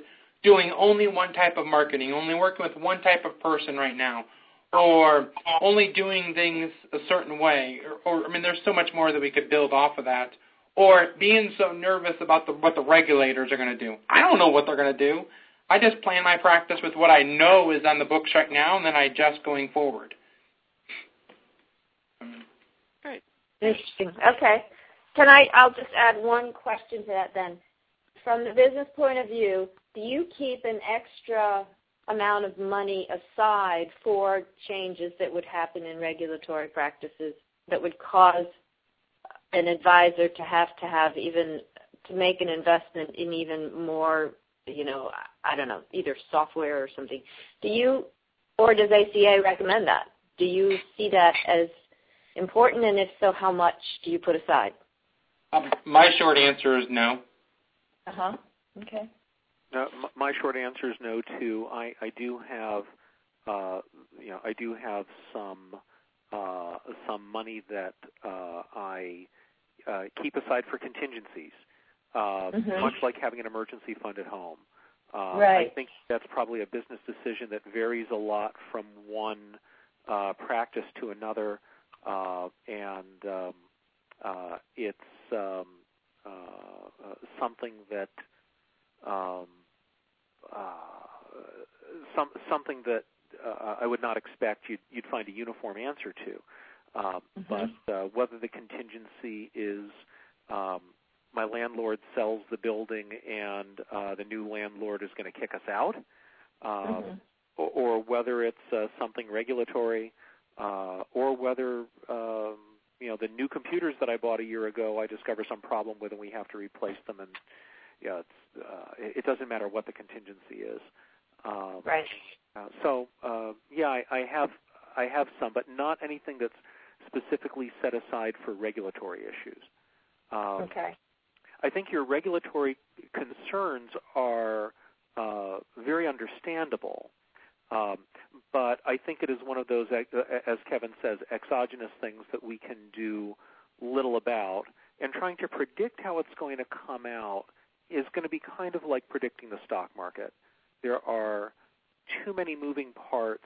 doing only one type of marketing, only working with one type of person right now, or only doing things a certain way, or, or I mean, there's so much more that we could build off of that, or being so nervous about the, what the regulators are going to do. I don't know what they're going to do. I just plan my practice with what I know is on the books right now, and then I adjust going forward. Great. Interesting. Okay. Can I, I'll just add one question to that then. From the business point of view, do you keep an extra amount of money aside for changes that would happen in regulatory practices that would cause an advisor to have to have even, to make an investment in even more, you know, I don't know, either software or something? Do you, or does A C A recommend that? Do you see that as important, and if so, how much do you put aside? Um, my short answer is no. Uh-huh. Okay. No, my short answer is no too. I, I do have, uh, you know, I do have some uh, some money that uh, I uh, keep aside for contingencies, uh, mm-hmm. much like having an emergency fund at home. Uh, right. I think that's probably a business decision that varies a lot from one uh, practice to another, uh, and um, uh, it's um, uh, uh, something that um, uh, some something that uh, I would not expect you'd, you'd find a uniform answer to. Um, mm-hmm. But uh, whether the contingency is um, my landlord sells the building and uh, the new landlord is going to kick us out, um, mm-hmm. or, or whether it's uh, something regulatory, uh, or whether um, you know the new computers that I bought a year ago, I discover some problem with and we have to replace them, and yeah, it's, uh, it doesn't matter what the contingency is. Um, right. Uh, so uh, yeah, I, I have I have some, but not anything that's specifically set aside for regulatory issues. Um, okay. I think your regulatory concerns are uh, very understandable, um, but I think it is one of those, as Kevin says, exogenous things that we can do little about, and trying to predict how it's going to come out is going to be kind of like predicting the stock market. There are too many moving parts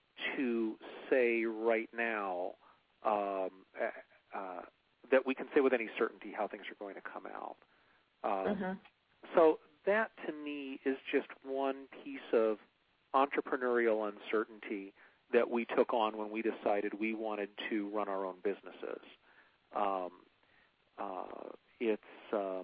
to say right now um, uh, that we can say with any certainty how things are going to come out. Um, mm-hmm. So that, to me, is just one piece of entrepreneurial uncertainty that we took on when we decided we wanted to run our own businesses. Um, uh, it's, um,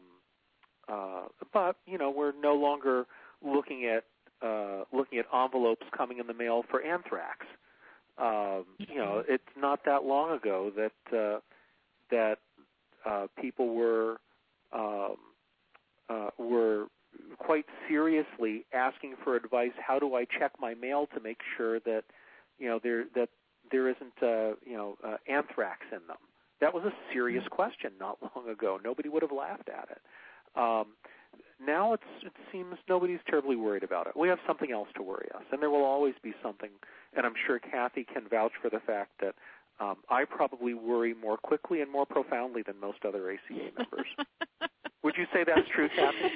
uh, but you know, we're no longer looking at uh, looking at envelopes coming in the mail for anthrax. Um, you know, it's not that long ago that uh, that uh, people were um, uh, were quite seriously asking for advice. How do I check my mail to make sure that you know there that there isn't uh, you know uh, anthrax in them? That was a serious question not long ago. Nobody would have laughed at it. Um, now it's, it seems nobody's terribly worried about it. We have something else to worry us, and there will always be something. And I'm sure Kathy can vouch for the fact that um, I probably worry more quickly and more profoundly than most other A C A members. Would you say that's true,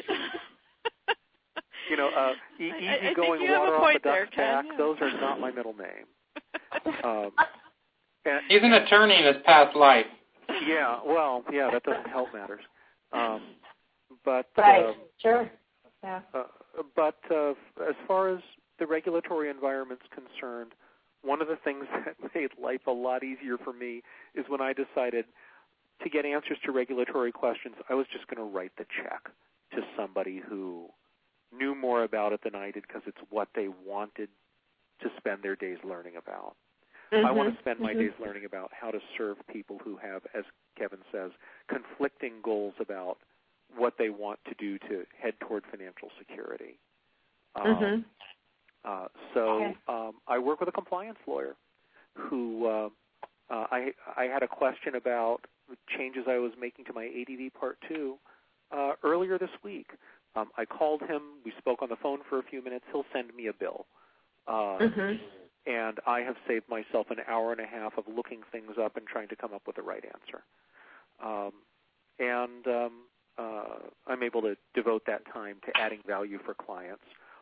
Kathy? You know, uh, e- easygoing water off a duck's back, yeah. those are not my middle name. Um, and, He's an attorney in his past life. Yeah, well, yeah, that doesn't help matters. Um, but right, um, sure. Yeah. Uh, but uh, as far as the regulatory environment's concerned, one of the things that made life a lot easier for me is when I decided to get answers to regulatory questions, I was just going to write the check to somebody who knew more about it than I did because it's what they wanted to spend their days learning about. Mm-hmm. I want to spend my mm-hmm. days learning about how to serve people who have, as Kevin says, conflicting goals about what they want to do to head toward financial security. Um, mm-hmm. uh, so um, I work with a compliance lawyer who uh, uh, I, I had a question about changes I was making to my A D V Part two uh, earlier this week. Um, I called him. We spoke on the phone for a few minutes. He'll send me a bill. Uh, mm-hmm. And I have saved myself an hour and a half of looking things up and trying to come up with the right answer. Um, and um, uh, I'm able to devote that time to adding value for clients.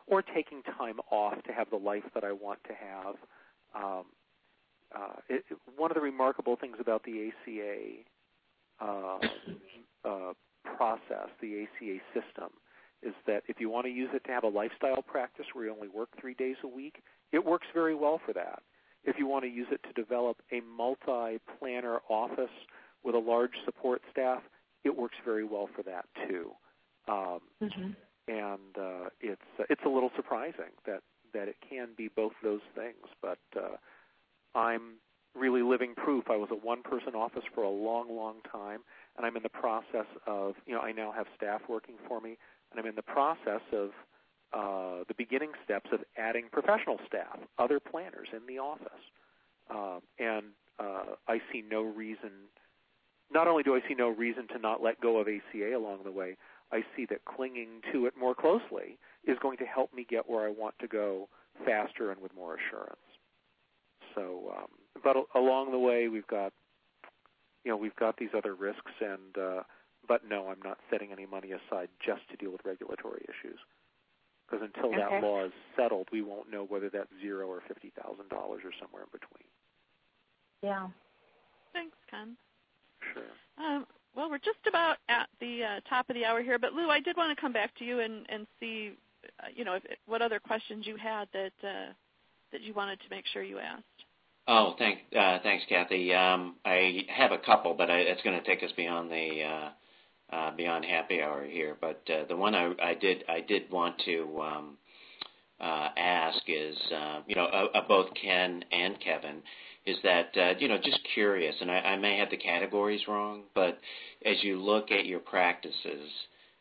or taking time off to have the life that I want to have. Um, uh, it, it, one of the remarkable things about the A C A uh, uh, process, the A C A system, is that if you want to use it to have a lifestyle practice where you only work three days a week, it works very well for that. If you want to use it to develop a multi-planner office with a large support staff, it works very well for that too. Um, mm-hmm. And uh, it's uh, it's a little surprising that, that it can be both those things, but uh, I'm really living proof. I was a one-person office for a long, long time, and I'm in the process of, you know, I now have staff working for me, and I'm in the process of uh, the beginning steps of adding professional staff, other planners in the office. Um, and uh, I see no reason, not only do I see no reason to not let go of A C A along the way, I see that clinging to it more closely is going to help me get where I want to go faster and with more assurance. So, um, but along the way, we've got, you know, we've got these other risks, and uh, but no, I'm not setting any money aside just to deal with regulatory issues. Because until okay. that law is settled, we won't know whether that's zero or fifty thousand dollars or somewhere in between. Yeah. Thanks, Ken. Sure. Um, well, we're just about at the uh, top of the hour here, but Lou, I did want to come back to you and, and see, uh, you know, if, what other questions you had that uh, that you wanted to make sure you asked. Oh, thank, uh, thanks, Kathy. Um, I have a couple, but I, it's going to take us beyond the uh, uh, beyond happy hour here. But uh, the one I, I did I did want to um, uh, ask is, uh, you know, uh, uh, both Ken and Kevin, is that uh, you know, just curious, and I, I may have the categories wrong, but as you look at your practices,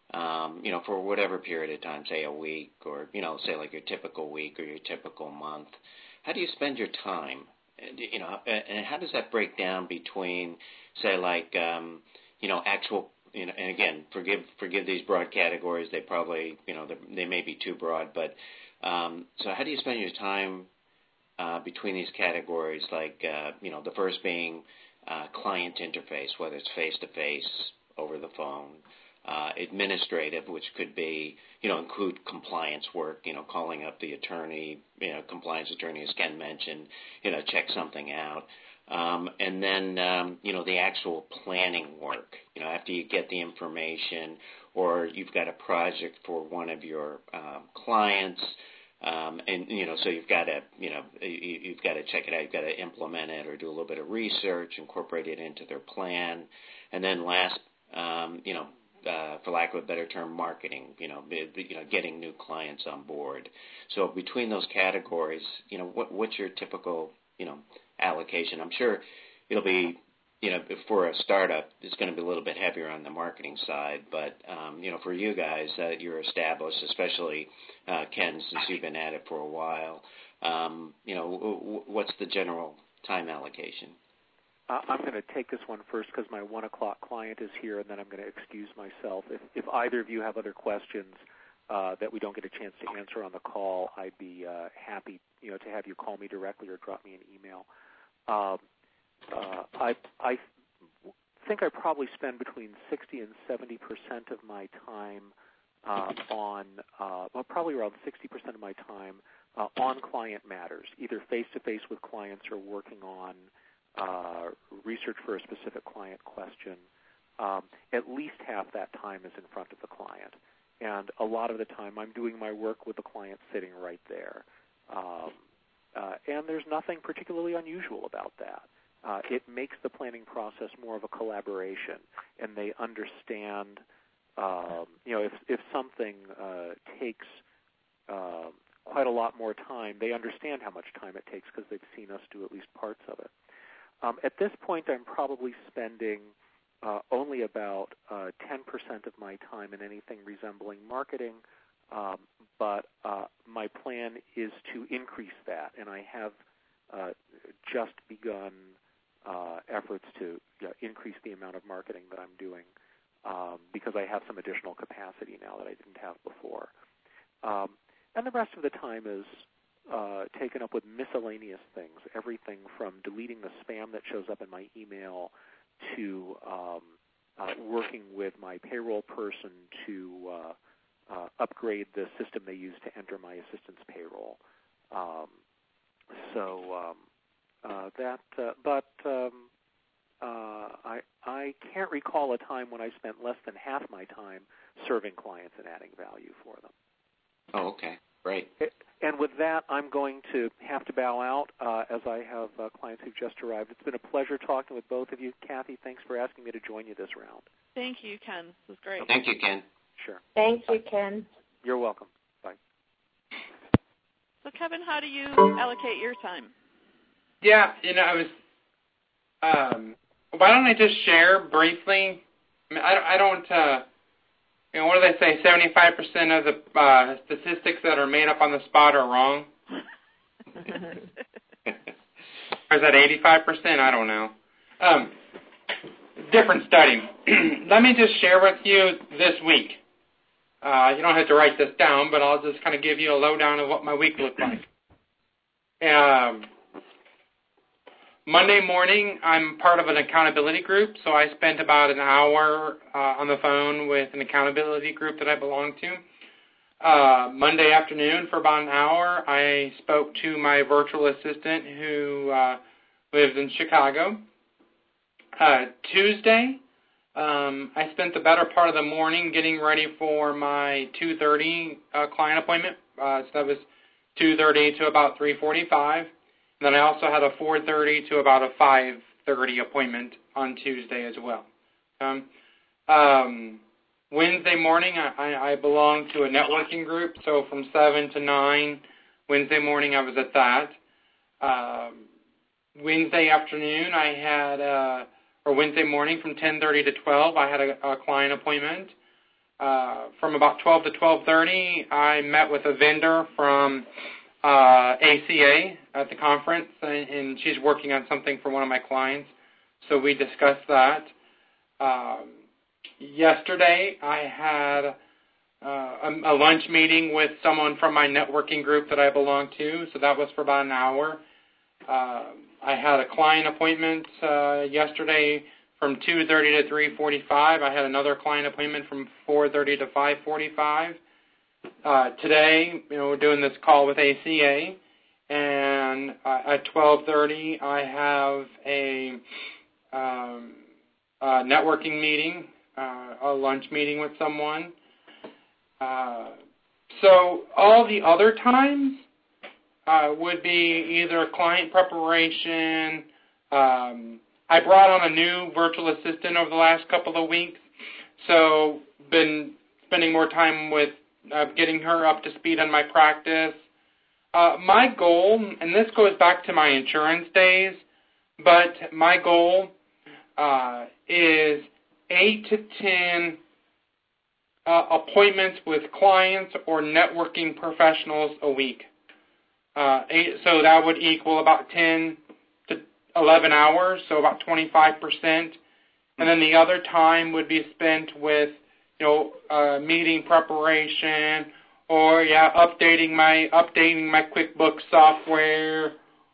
um, you know, for whatever period of time, say a week, or you know, say like your typical week or your typical month, how do you spend your time? You know, and how does that break down between, say, like, um, you know, actual, you know, and again, forgive forgive these broad categories. They probably, you know, they may be too broad, but um, so how do you spend your time uh, between these categories? Like, uh, you know, the first being uh, client interface, whether it's face to face, over the phone. Uh, administrative, which could be, you know, include compliance work, you know, calling up the attorney, you know, compliance attorney, as Ken mentioned, you know, check something out. Um, and then, um, you know, the actual planning work, you know, after you get the information or you've got a project for one of your um, clients, um, and, you know, so you've got to, you know, you, you've got to check it out, you've got to implement it or do a little bit of research, incorporate it into their plan. And then last, um, you know, Uh, for lack of a better term, marketing, you know, you know, getting new clients on board. So between those categories, you know, what, what's your typical, you know, allocation? I'm sure it'll be, you know, for a startup, it's going to be a little bit heavier on the marketing side. But, um, you know, for you guys, uh, you're established, especially uh, Ken, since you've been at it for a while. Um, you know, w- w- what's the general time allocation? Uh, I'm going to take this one first because my one o'clock client is here, and then I'm going to excuse myself. If, if either of you have other questions uh, that we don't get a chance to answer on the call, I'd be uh, happy, you know, to have you call me directly or drop me an email. Uh, uh, I, I think I probably spend between sixty and seventy percent of my time uh, on, uh, well, probably around sixty percent of my time uh, on client matters, either face-to-face with clients or working on Uh, research for a specific client question. Um, at least half that time is in front of the client. And a lot of the time I'm doing my work with the client sitting right there. Um, uh, and there's nothing particularly unusual about that. Uh, it makes the planning process more of a collaboration, and they understand, um, you know, if, if something uh, takes uh, quite a lot more time, they understand how much time it takes because they've seen us do at least parts of it. Um, at this point, I'm probably spending uh, only about uh, ten percent of my time in anything resembling marketing, um, but uh, my plan is to increase that, and I have uh, just begun uh, efforts to you know, increase the amount of marketing that I'm doing um, because I have some additional capacity now that I didn't have before. Um, and the rest of the time is Uh, taken up with miscellaneous things, everything from deleting the spam that shows up in my email to um, uh, working with my payroll person to uh, uh, upgrade the system they use to enter my assistant's payroll. Um, so um, uh, that, uh, but um, uh, I I can't recall a time when I spent less than half my time serving clients and adding value for them. Oh, okay, great. And with that, I'm going to have to bow out uh, as I have uh, clients who've just arrived. It's been a pleasure talking with both of you. Kathy, thanks for asking me to join you this round. Thank you, Ken. This was great. Thank you, Ken. Sure. Thank you, Bye. Ken. You're welcome. Bye. So, Kevin, how do you allocate your time? Yeah, you know, I was, um, why don't I just share briefly? I mean, I don't, I don't uh, you know, what do they say, seventy-five percent of the uh, statistics that are made up on the spot are wrong? Or is that eighty-five percent? I don't know. Um, different study. Let me just share with you this week. Uh, you don't have to write this down, but I'll just kind of give you a lowdown of what my week looked like. Um, Monday morning, I'm part of an accountability group, so I spent about an hour uh, on the phone with an accountability group that I belong to. Uh, Monday afternoon, for about an hour, I spoke to my virtual assistant who uh, lives in Chicago. Uh, Tuesday, um, I spent the better part of the morning getting ready for my two thirty uh, client appointment. Uh, so that was two thirty to about three forty-five. And then I also had a four thirty to about a five thirty appointment on Tuesday as well. Um, um, Wednesday morning, I, I belong to a networking group, so from seven to nine, Wednesday morning I was at that. Um, Wednesday afternoon, I had, uh, or Wednesday morning from ten thirty to twelve, I had a, a client appointment. Uh, from about twelve to twelve thirty, I met with a vendor from Uh, A C A at the conference, and, and she's working on something for one of my clients, so we discussed that. Um, yesterday, I had uh, a, a lunch meeting with someone from my networking group that I belong to, so that was for about an hour. Uh, I had a client appointment uh, yesterday from two thirty to three forty-five. I had another client appointment from four thirty to five forty-five. Uh, today, you know, we're doing this call with A C A, and uh, at twelve thirty, I have a, um, a networking meeting, uh, a lunch meeting with someone. Uh, so all the other times uh, would be either client preparation. Um, I brought on a new virtual assistant over the last couple of weeks, so been spending more time with Uh, getting her up to speed on my practice. Uh, my goal, and this goes back to my insurance days, but my goal uh, is eight to ten uh, appointments with clients or networking professionals a week. Uh, eight, so that would equal about ten to eleven hours, so about twenty-five percent. And then the other time would be spent with you know, uh, meeting preparation, or yeah, updating my updating my QuickBooks software,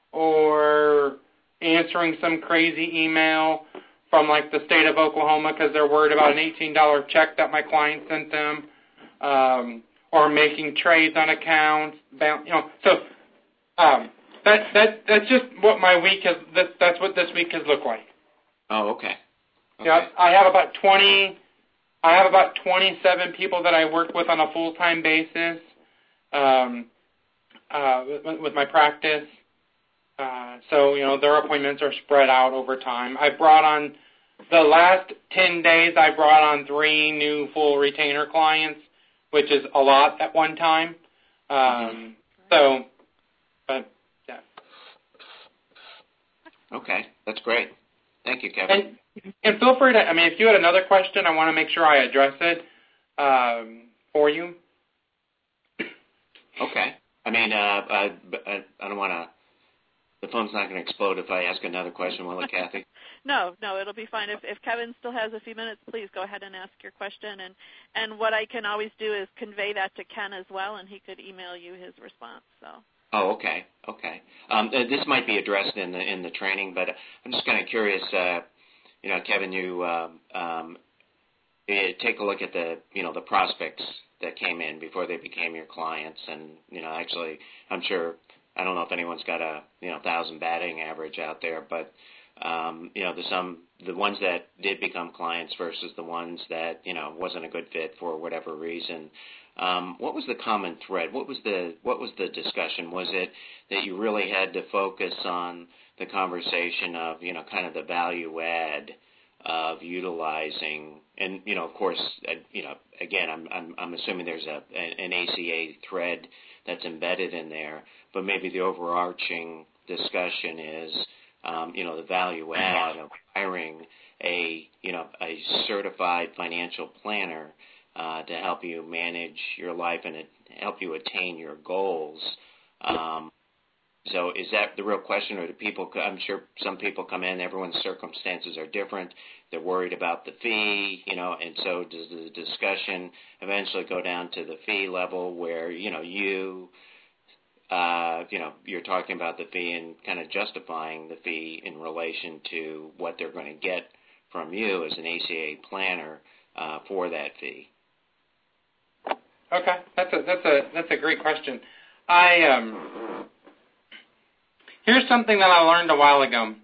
or answering some crazy email from like the state of Oklahoma because they're worried about an eighteen dollar check that my client sent them, um, or making trades on accounts. You know, so um, that that that's just what my week has. That, that's what this week has looked like. Oh, okay. okay. Yeah, I have about twenty. I have about twenty-seven people that I work with on a full-time basis um, uh, with, with my practice. Uh, so, you know, their appointments are spread out over time. I brought on, the last ten days, I brought on three new full retainer clients, which is a lot at one time. Um, mm-hmm. So, but, yeah. Okay, that's great. Thank you, Kevin. And, And feel free to, I mean, if you had another question, I want to make sure I address it um, for you. Okay. I mean, uh, I, I, I don't want to, the phone's not going to explode if I ask another question, will it, Kathy? No, no, it'll be fine. If, if Kevin still has a few minutes, please go ahead and ask your question. And, and what I can always do is convey that to Ken as well, and he could email you his response. So. Oh, okay, okay. Um, this might be addressed in the in the training, but I'm just kind of curious. Uh, you know, Kevin, you um, um, you take a look at the, you know, the prospects that came in before they became your clients. And, you know, actually, I'm sure, I don't know if anyone's got a, you know, thousand batting average out there, but, um, you know, the some, the ones that did become clients versus the ones that, you know, wasn't a good fit for whatever reason. Um, what was the common thread? What was the, what was the discussion? Was it that you really had to focus on the conversation of, you know, kind of the value add of utilizing, and, you know, of course, uh, you know, again, I'm, I'm, I'm assuming there's a, an A C A thread that's embedded in there, but maybe the overarching discussion is, um, you know, the value add of hiring a, you know, a certified financial planner uh, to help you manage your life and help you attain your goals. Um, So is that the real question, or do people, I'm sure some people come in, everyone's circumstances are different, they're worried about the fee, you know, and so does the discussion eventually go down to the fee level where, you know, you, uh, you know, you're talking about the fee and kind of justifying the fee in relation to what they're going to get from you as an A C A planner uh, for that fee? Okay, that's a, that's a, that's a great question. I, um... Here's something that I learned a while ago.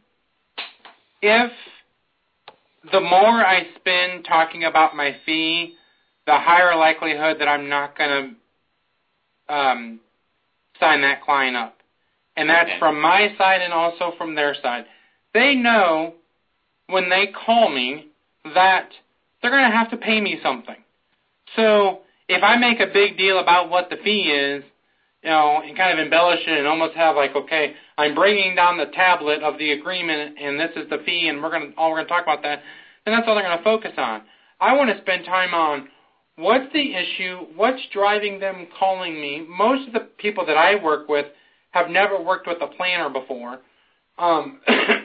If the more I spend talking about my fee, the higher likelihood that I'm not going to um, sign that client up. And that's okay. from my side and also from their side. They know when they call me that they're going to have to pay me something. So if I make a big deal about what the fee is, you know, and kind of embellish it and almost have like, okay, I'm bringing down the tablet of the agreement and this is the fee and we're going to, all we're going to talk about that, then that's all they're going to focus on. I want to spend time on what's the issue, what's driving them calling me. Most of the people that I work with have never worked with a planner before. Um,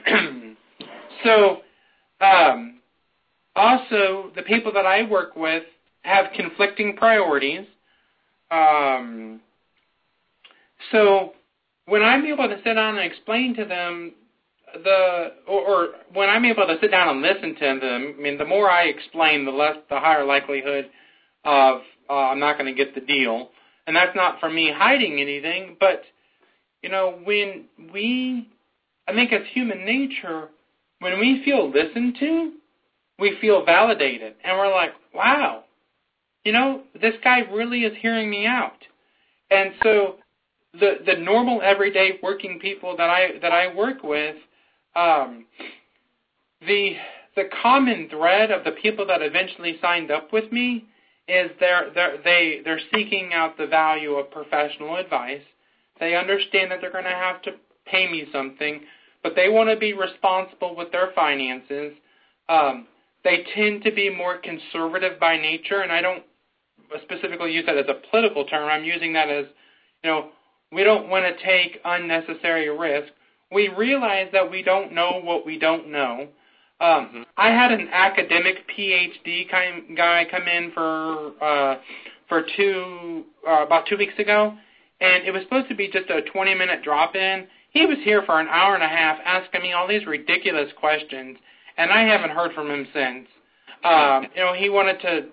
so, um, also, the people that I work with have conflicting priorities. Um... So when I'm able to sit down and explain to them the, or, or when I'm able to sit down and listen to them, I mean, the more I explain, the less, the higher likelihood of uh, I'm not going to get the deal. And that's not from me hiding anything, but, you know, when we, I think as human nature, when we feel listened to, we feel validated. And we're like, wow, you know, this guy really is hearing me out. And so the the normal everyday working people that I that I work with, um, the the common thread of the people that eventually signed up with me is they're they're they they're seeking out the value of professional advice. They understand that they're going to have to pay me something, but they want to be responsible with their finances. Um, they tend to be more conservative by nature, and I don't specifically use that as a political term. I'm using that as, you know, we don't want to take unnecessary risk. We realize that we don't know what we don't know. Um, mm-hmm. I had an academic P H D kind guy come in for uh, for two uh, about two weeks ago, and it was supposed to be just a twenty-minute drop-in. He was here for an hour and a half asking me all these ridiculous questions, and I haven't heard from him since. Um, you know, he wanted to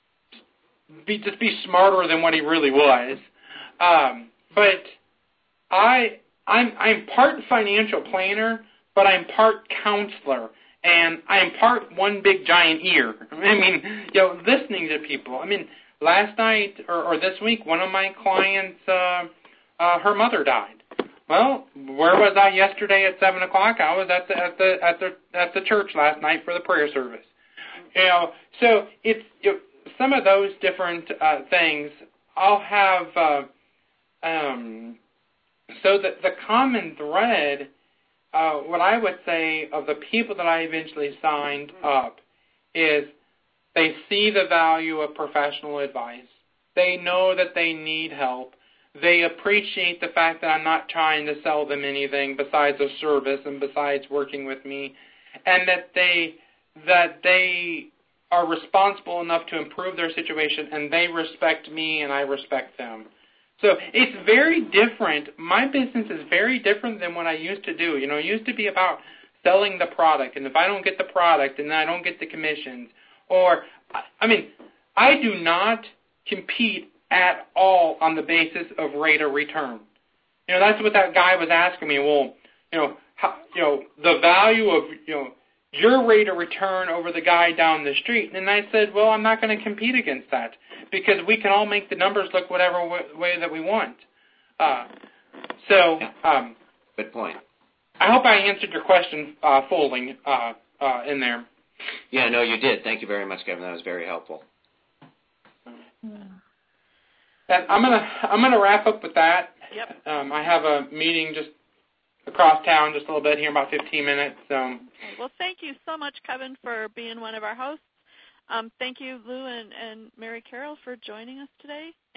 be just be smarter than what he really was. Um, But I, I'm, I'm part financial planner, but I'm part counselor, and I'm part one big giant ear. I mean, you know, listening to people. I mean, last night or, or this week, one of my clients, uh, uh, her mother died. Well, where was I yesterday at seven o'clock? I was at the at the at the at the church last night for the prayer service. You know, so it's you know, some of those different uh, things. I'll have. Uh, Um, so the, the common thread, uh, what I would say of the people that I eventually signed up is they see the value of professional advice. They know that they need help. They appreciate the fact that I'm not trying to sell them anything besides a service and besides working with me, and that they that they are responsible enough to improve their situation, and they respect me and I respect them. So it's very different. My business is very different than what I used to do. You know, it used to be about selling the product, and if I don't get the product and I don't get the commissions, or, I mean, I do not compete at all on the basis of rate of return. You know, that's what that guy was asking me. Well, you know, how, you know, the value of, you know, your rate of return over the guy down the street. And I said, well, I'm not going to compete against that because we can all make the numbers look whatever w- way that we want. Uh, so, um, good point. I hope I answered your question uh, fully uh, uh, in there. Yeah, no, you did. Thank you very much, Kevin. That was very helpful. And I'm gonna I'm gonna wrap up with that. Yep. Um, I have a meeting just across town, just a little bit here, about fifteen minutes. So. Well, thank you so much, Kevin, for being one of our hosts. Um, thank you, Lou and, and Mary Carol, for joining us today.